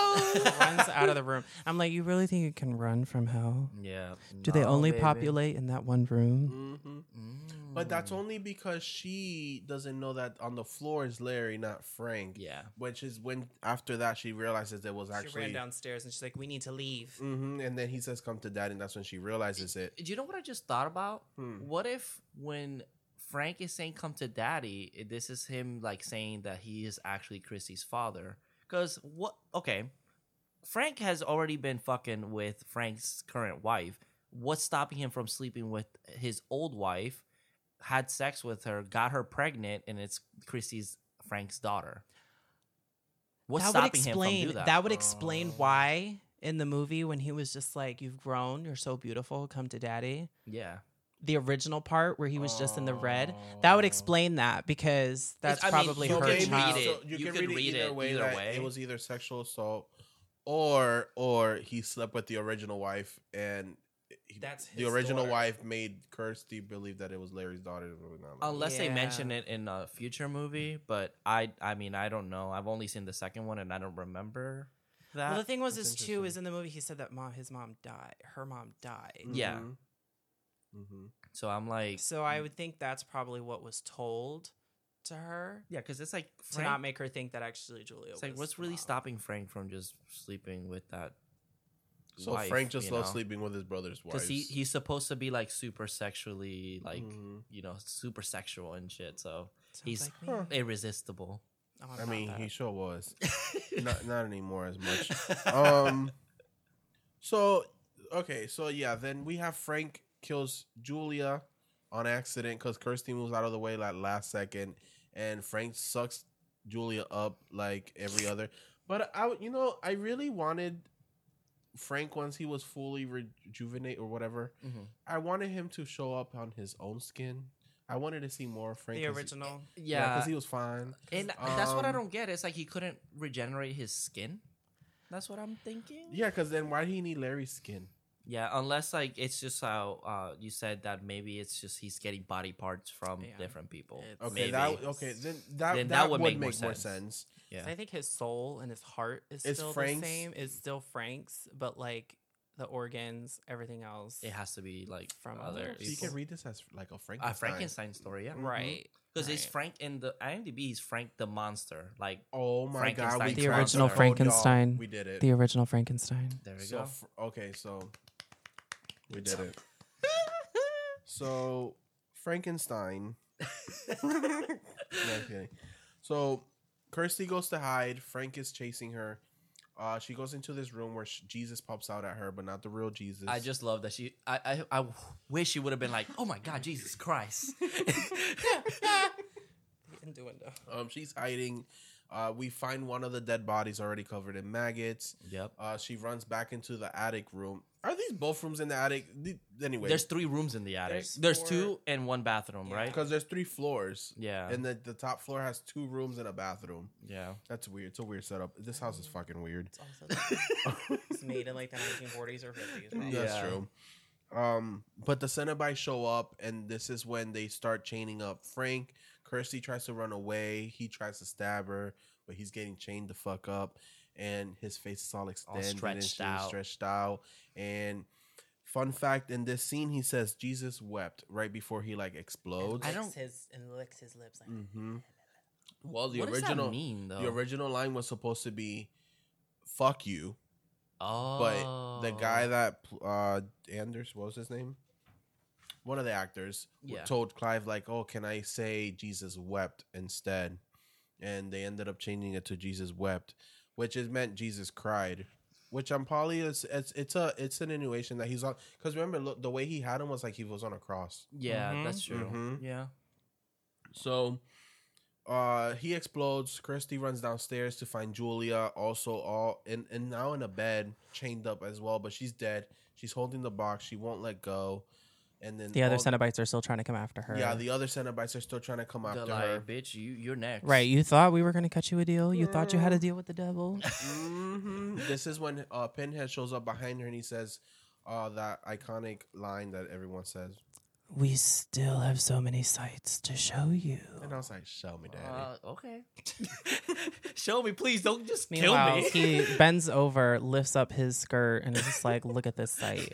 Runs out of the room. I'm like, you really think you can run from hell? Yeah. Do they No, only baby. populate in that one room? Mm-hmm. But that's only because she doesn't know that on the floor is Larry, not Frank. Yeah. Which is when after that she realizes it was actually. She ran downstairs and she's like, we need to leave. Mm-hmm. And then he says, "Come to daddy," and that's when she realizes it. Do you know what I just thought about? Hmm. What if when Frank is saying "come to daddy," this is him like saying that he is actually Chrissy's father? Because what? Okay, Frank has already been fucking with Frank's current wife. What's stopping him from sleeping with his old wife? Had sex with her, got her pregnant, and it's Chrissy's Frank's daughter. What's stopping him from doing that? That would explain why in the movie when he was just like, you've grown, you're so beautiful, come to daddy. Yeah. The original part where he was just in the red, that would explain that because that's I mean, probably you her can child. read it. So you, You can could read read it either it way. either That way. It was either sexual assault, or he slept with the original wife, and That's the his original daughter. wife made Kirsty believe that it was Larry's daughter. Unless they Yeah. mention it in a future movie, but I mean I don't know. I've only seen the second one and I don't remember that. Well, the thing was, That's is too, interesting. is in the movie he said that his mom died. Her mom died. Yeah. Mm-hmm. So I'm like, So I would think that's probably what was told to her yeah, because it's like to Frank, not make her think that actually Julia. it's like was what's the really mom. stopping Frank from just sleeping with that? So wife, Frank just you loves know? sleeping with his brother's wife. Because he's supposed to be like super sexually, like Mhm. super sexual and shit. So Sounds he's like me. irresistible. Oh, I'm I not mean, that. he sure was. not anymore as much. So okay, so yeah, then we have Frank kills Julia on accident because Kirsty moves out of the way like last second, and Frank sucks Julia up like every other. But I really wanted Frank once he was fully rejuvenate or whatever. Mhm. I wanted him to show up on his own skin. I wanted to see more of Frank. The 'cause he- original. yeah, because he was fine. And that's what I Um, don't get. It's like he couldn't regenerate his skin. That's what I'm thinking. Yeah, because then why did he need Larry's skin? Yeah, unless like it's just how you said that maybe it's just he's getting body parts from Yeah. different people. It's- Okay, Maybe. then Then that would make more sense. Yeah. I think his soul and his heart is It's still Frank's- the same. It's still Frank's, but like the organs, everything else. It has to be like From from other other So you people. can read this as like a A Frankenstein. Frankenstein story, yeah. Right. Because it's right. Frank in the IMDb. He's Frank the monster. Like Oh my god, Frankenstein. we The cracked original the code, y'all. Frankenstein. We did it. The original Frankenstein. there we So go. okay, so we did it. So Frankenstein. No, I'm kidding. So Kirsty goes to hide. Frank is chasing her. She goes into this room where Jesus pops out at her, but not the real Jesus. I just love that she. I wish she would have been like, "Oh my God, Jesus Christ!" Innuendo. She's hiding. We find one of the dead bodies already covered in maggots. Yep. She runs back into the attic room. Are these both rooms in the attic? Anyway, There's 3 rooms in the attic. There's There's 4 2 and 1 bathroom, right? because there's 3 floors. Yeah. And the top floor has 2 rooms and a bathroom. Yeah. That's weird. It's a weird setup. This house is fucking weird. It's also it's made in like the 1940s or 50s. Right? That's Yeah. true. But the Cenobites show up, and this is when they start chaining up Frank. Kirsty tries to run away. He tries to stab her, but he's getting chained the fuck up, and his face is all extended stretched and out. stretched out. And fun fact, in this scene, he says Jesus wept right before he like explodes. I don't- licks his lips. Like, Mm-hmm. Well, the What does that original mean, though? the original line was supposed to be "fuck you," Oh, but the guy that Anders, what was his name? One of the actors Yeah. told Clive like, "Oh, can I say Jesus wept instead?" And they ended up changing it to Jesus wept, which is meant Jesus cried. Which I'm probably it's an insinuation that he's on, because remember, look, the way he had him was like he was on a cross. yeah, Mhm. that's true. Mhm. Yeah, So he explodes. Kirsty runs downstairs to find Julia, also all and now in a bed, chained up as well, but she's dead. She's holding the box. She won't let go. And then the other all- Cenobites are still trying to come after her. Yeah, the other Cenobites are still trying to come they're after like, her. bitch, you're next. Right, you thought we were going to cut you a deal? You thought you had a deal with the devil? This is when Pinhead shows up behind her and he says that iconic line that everyone says. We still have so many sights to show you. And I was like, show me, daddy. Okay. Show me, please. Don't just Meanwhile, kill me. he bends over, lifts up his skirt, and is just like, look at this sight.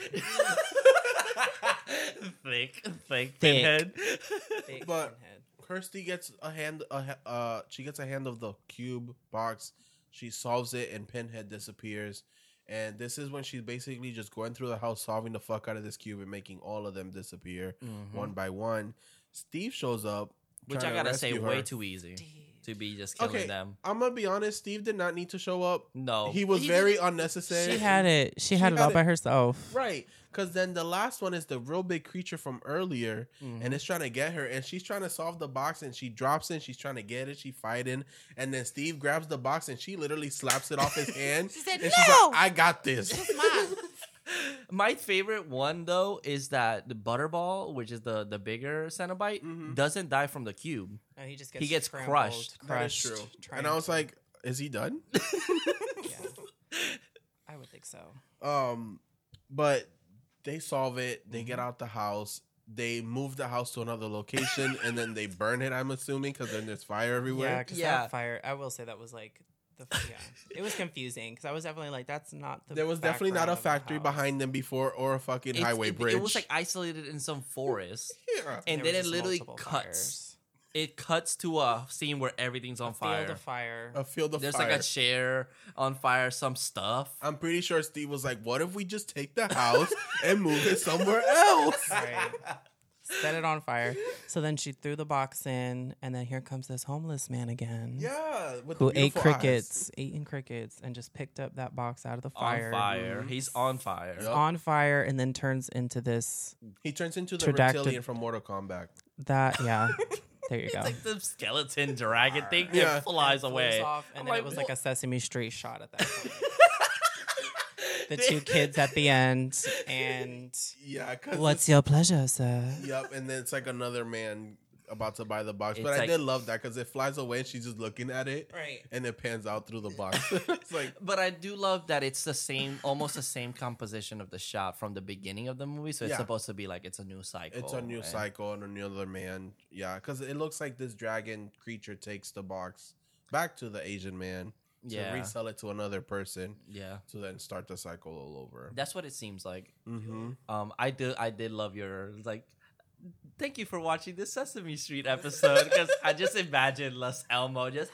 thick pinhead. But Kirsty gets she gets a hand of the cube box. She solves it, and Pinhead disappears. And this is when she's basically just going through the house, solving the fuck out of this cube and making all of them disappear one by one. Steve shows up, Which trying I to gotta say, rescue way her. too easy to be just killing Okay, them. I'm gonna be honest. Steve did not need to show up. No, He was very unnecessary. She had it. She had it had all it. by herself. Right, because then the last one is the real big creature from earlier, Mm-hmm. and it's trying to get her, and she's trying to solve the box, and she drops it, she's trying to get it, she fighting, and then Steve grabs the box, and she literally slaps it off his hand. She said, and she's "No!" like, I got this. My favorite one though is that the Butterball, which is the bigger Cenobite, doesn't die from the cube. No, he just He gets trampled, crushed. That is true. And I was like, is he done? I would think so. But they solve it, they get out the house, they move the house to another location, and then they burn it, I'm assuming, because then there's fire Yeah, everywhere. because Yeah. that fire, I will say that was like, it was confusing because I was definitely like, that's not the There was definitely not background a of the factory house. behind them before, or a fucking highway bridge. It was like isolated in some forest, yeah. and There then was it just literally multiple cuts. fires. It cuts to a scene where everything's on fire. Field of fire. A field of There's fire. like a chair on fire, some stuff. I'm pretty sure Steve was like, "What if we just take the house and move it somewhere else?" Right. Set it on fire. So then she threw the box in, and then here comes this homeless man again. Yeah, with Who the ate beautiful eyes. crickets, eating crickets, and just picked up that box out of the fire. On fire. He's on fire. Yup. On fire, and then turns into this. He turns into the Pterodactyl- reptilian from Mortal Kombat. That yeah. There you go. It's like the skeleton dragon thing Yeah. that flies Floats away. off, and I'm then like, it was like a "What?" Sesame Street shot at that point. The two kids at the end, and Yeah, cause what's your pleasure, sir? Yep, and then it's like another man about to buy the box. It's But I like- did love that because it flies away and she's just looking at it, Right. and it pans out through the box. It's like, But I do love that it's the same, almost the same composition of the shot from the beginning of the movie. So it's Yeah. supposed to be like it's a new cycle. it's a new and- cycle and another man. Yeah, because it looks like this dragon creature takes the box back to the Asian man to Yeah. resell it to another person Yeah, to then start the cycle all over. that's what it seems like. Mm-hmm. I did love your like. Thank you for watching this Sesame Street episode because I just imagine Los Elmo just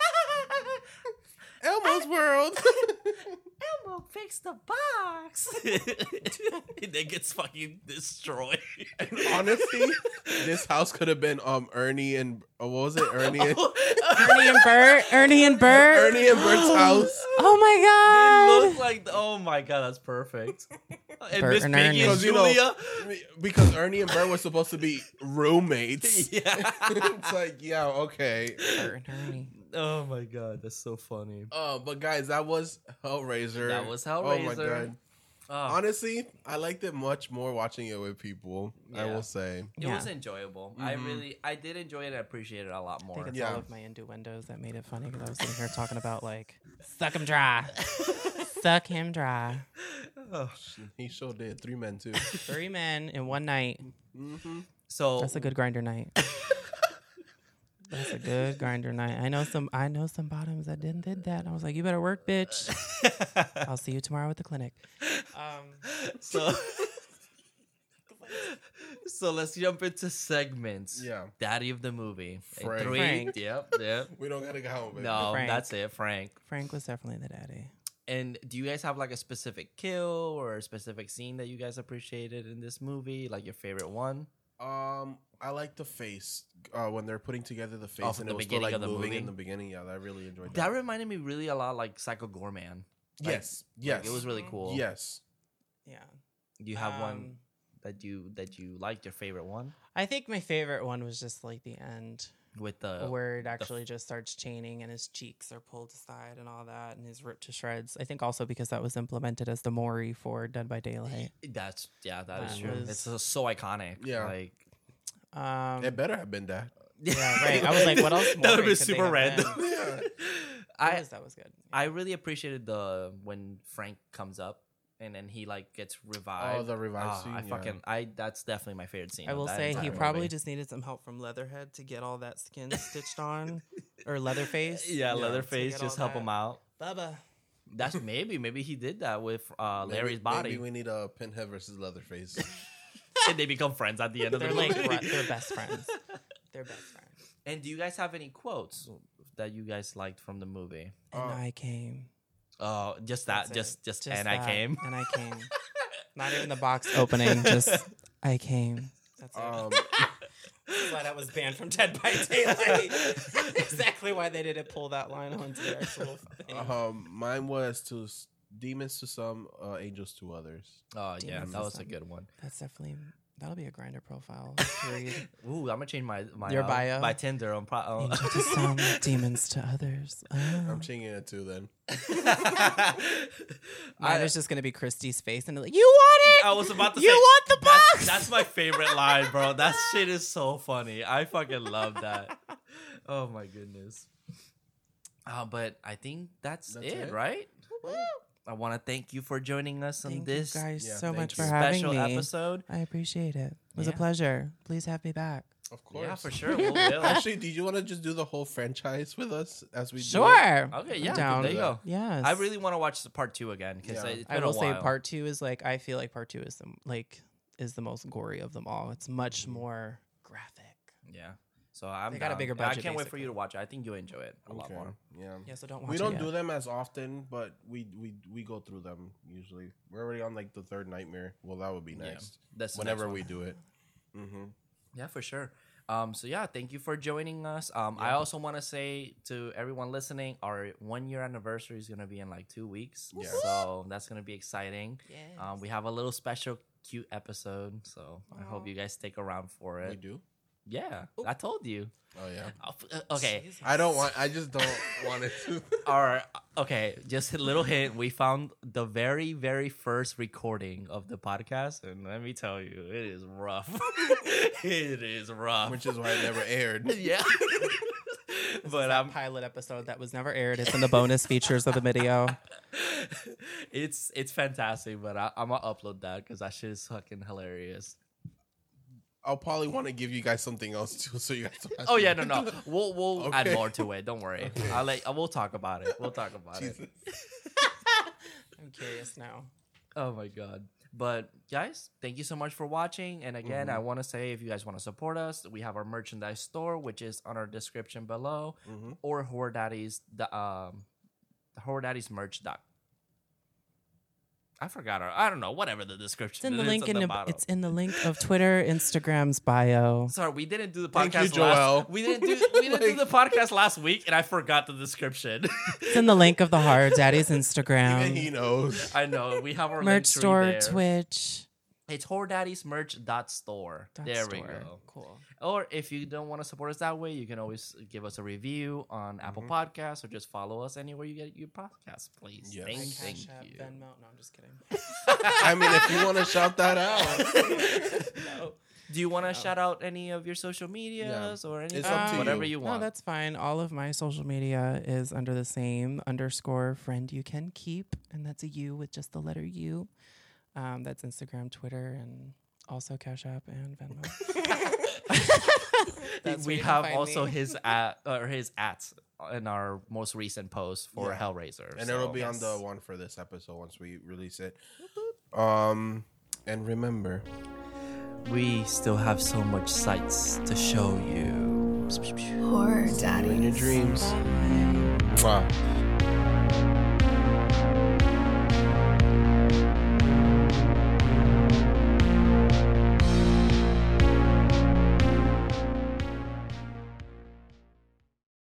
Elmo's World. Elmo fixed the box and then gets fucking destroyed. Honestly, this house could have been Ernie and what was it? Ernie and Ernie and Bert. Ernie and Bert. Ernie and Bert's house. Oh my It god. looked like oh my god, that's perfect. And Bert Miss and Piggy Ernie. and Because Julia. because Ernie and Bert were supposed to be roommates. Yeah. It's like, yeah, okay. Bert and Ernie. Oh my god, that's so funny. But guys, that was Hellraiser. That was Oh my Hellraiser. god. Oh, Honestly, I liked it much more watching it with people. I Yeah. will say. it Yeah. was enjoyable. I did enjoy it and appreciate it a lot I more. think it's Yeah. all of my innuendos that made it funny because I was sitting here talking about like suck 'em dry, Suck him dry. He sure did. 3 men too. 3 men in one night. So That's a good grinder night. That's a good grinder night. I know some bottoms that did that. I was like, you better work, bitch. I'll see you tomorrow at the clinic. so so let's jump into segments. Yeah. Daddy of the movie. Frank. 3. Frank. Yep. We don't gotta go. Man. No, Frank. that's it, Frank. Frank was definitely the daddy. And do you guys have like a specific kill or a specific scene that you guys appreciated in this movie? Like your favorite one? I like the face when they're putting together the face from and the it was still beginning like of the moving movie? in the beginning. Yeah, I really enjoyed That that. reminded me really a lot like Psycho Gorman. Yes. Like, it was really cool. Yes. Yeah. Do you have one that you liked, your favorite one? I think my favorite one was just like the end With the where it actually just starts chaining and his cheeks are pulled aside and all that and he's ripped to shreds. I think also because that was implemented as the Maury for Dead by Daylight. that is That true. was- It's so iconic. Yeah. Like It better have been that. Yeah, right. I was like, what else? That would've Maury been could they super have random. been? Yeah. That was good. I really appreciated when Frank comes up and then he like gets revived. Oh, the revive scene, I yeah. fucking that's definitely my favorite scene. I of will that say entire he movie. probably just needed some help from Leatherhead to get all that skin stitched on, or Leatherface. yeah, to Leatherface get just all help him that. out. Bubba. That's maybe he did that with Larry's body, Maybe we need a Pinhead versus Leatherface. and they become friends at the end of the They're movie. like they're best friends. They're best friends. And do you guys have any quotes that you guys liked from the movie? And I came. Oh, just that, That's it. just and I that. came. And I came. Not even the box opening. Just I came. That's it. That's why that was banned from Dead by Daylight. Exactly why they didn't pull that line onto the actual thing. Mine was to demons to some, angels to others. Oh yeah, Demons that was a Son. good one. That's definitely that'll be a grinder profile. Period. Ooh, I'm gonna change my Your bio? my Tinder on. Angel to some, demons to others. Oh. I'm changing it too then. Mine is just gonna be Christy's face and like, you want it? I was about to You say, want the box? That's my favorite line, bro. That shit is so funny. I fucking love that. Oh my goodness. But I think that's it, it? right? I want to thank you for joining us on Thank this you guys Yeah, so thank much you. for having special me. episode. I appreciate it. It was a Yeah. pleasure. Please have me back. Of course. Yeah, for sure. We'll do. Actually, did you want to just do the whole franchise with us as we do it? Sure. Okay, I'm yeah, down. there you go. Yes. I really want to watch the part 2 again because Yeah. it's I been will a say while. part 2 is like I feel like part 2 is the most gory of them all. It's much more graphic. Yeah. So I'm They got a down. bigger I budget, can't wait for you basically. to watch it. I think you'll enjoy it a lot Okay. more. Yeah. Yeah, so don't watch We it don't yet. do them as often, but we go through them usually. We're already on like the 3rd Nightmare. Well, that would be next. That's the Whenever next we one. do it. Mm-hmm. Yeah, for sure. So yeah, thank you for joining us. I also want to say to everyone listening, our 1-year anniversary is gonna be in like 2 weeks. Yeah. So that's gonna be exciting. Yes. We have a little special cute episode, so I hope you guys stick around for it. We do. Yeah, I told you. Oh yeah. Okay. I just don't want it to. All right. Okay. Just a little hint. We found the very, very first recording of the podcast, and let me tell you, it is rough. It is rough. Which is why it never aired. Yeah. But I'm pilot episode that was never aired. It's in the bonus features of the video. it's fantastic, but I'm gonna upload that because that shit is fucking hilarious. I'll probably want to give you guys something else too, so you guys. Don't have Oh to- yeah, no. We'll add Okay. more to it. Don't worry. We'll talk about it. We'll talk about it. Jesus. I'm curious now. Oh my god. But guys, thank you so much for watching. And again, I want to say if you guys want to support us, we have our merchandise store, which is on our description below, or Horror Daddy's Horror Daddy's merch. I forgot I don't know, whatever the description It's in the is link at in the the, bottom. it's in the link of Twitter, Instagram's bio. Sorry, we didn't do the Thank podcast you, last Joel. we didn't do the podcast last week and I forgot the description. It's in the link of the Horror Daddy's Even Instagram, he knows. I know. We have our merch Linktree store, there. Twitch. It's horrordaddysmerch.store. There we go. Cool. Or if you don't want to support us that way, you can always give us a review on Apple Podcasts or just follow us anywhere you get your podcasts, please. Yes. Thank Cash App, you. Venmo. No, I'm just kidding. I mean, if you want to shout that out. No. Do you want to shout out any of your social medias or anything? It's up to Whatever you. you want. No, that's fine. All of my social media is under the same _friend you can keep, and that's a U with just the letter U. That's Instagram, Twitter, and also Cash App and Venmo. That's where We you can have find also me. his ats in our most recent post for Yeah. Hellraiser. And so- it'll be on the one for this episode once we release it. And remember, we still have so much sights to show you. Horror in your Daddies. dreams. Mwah.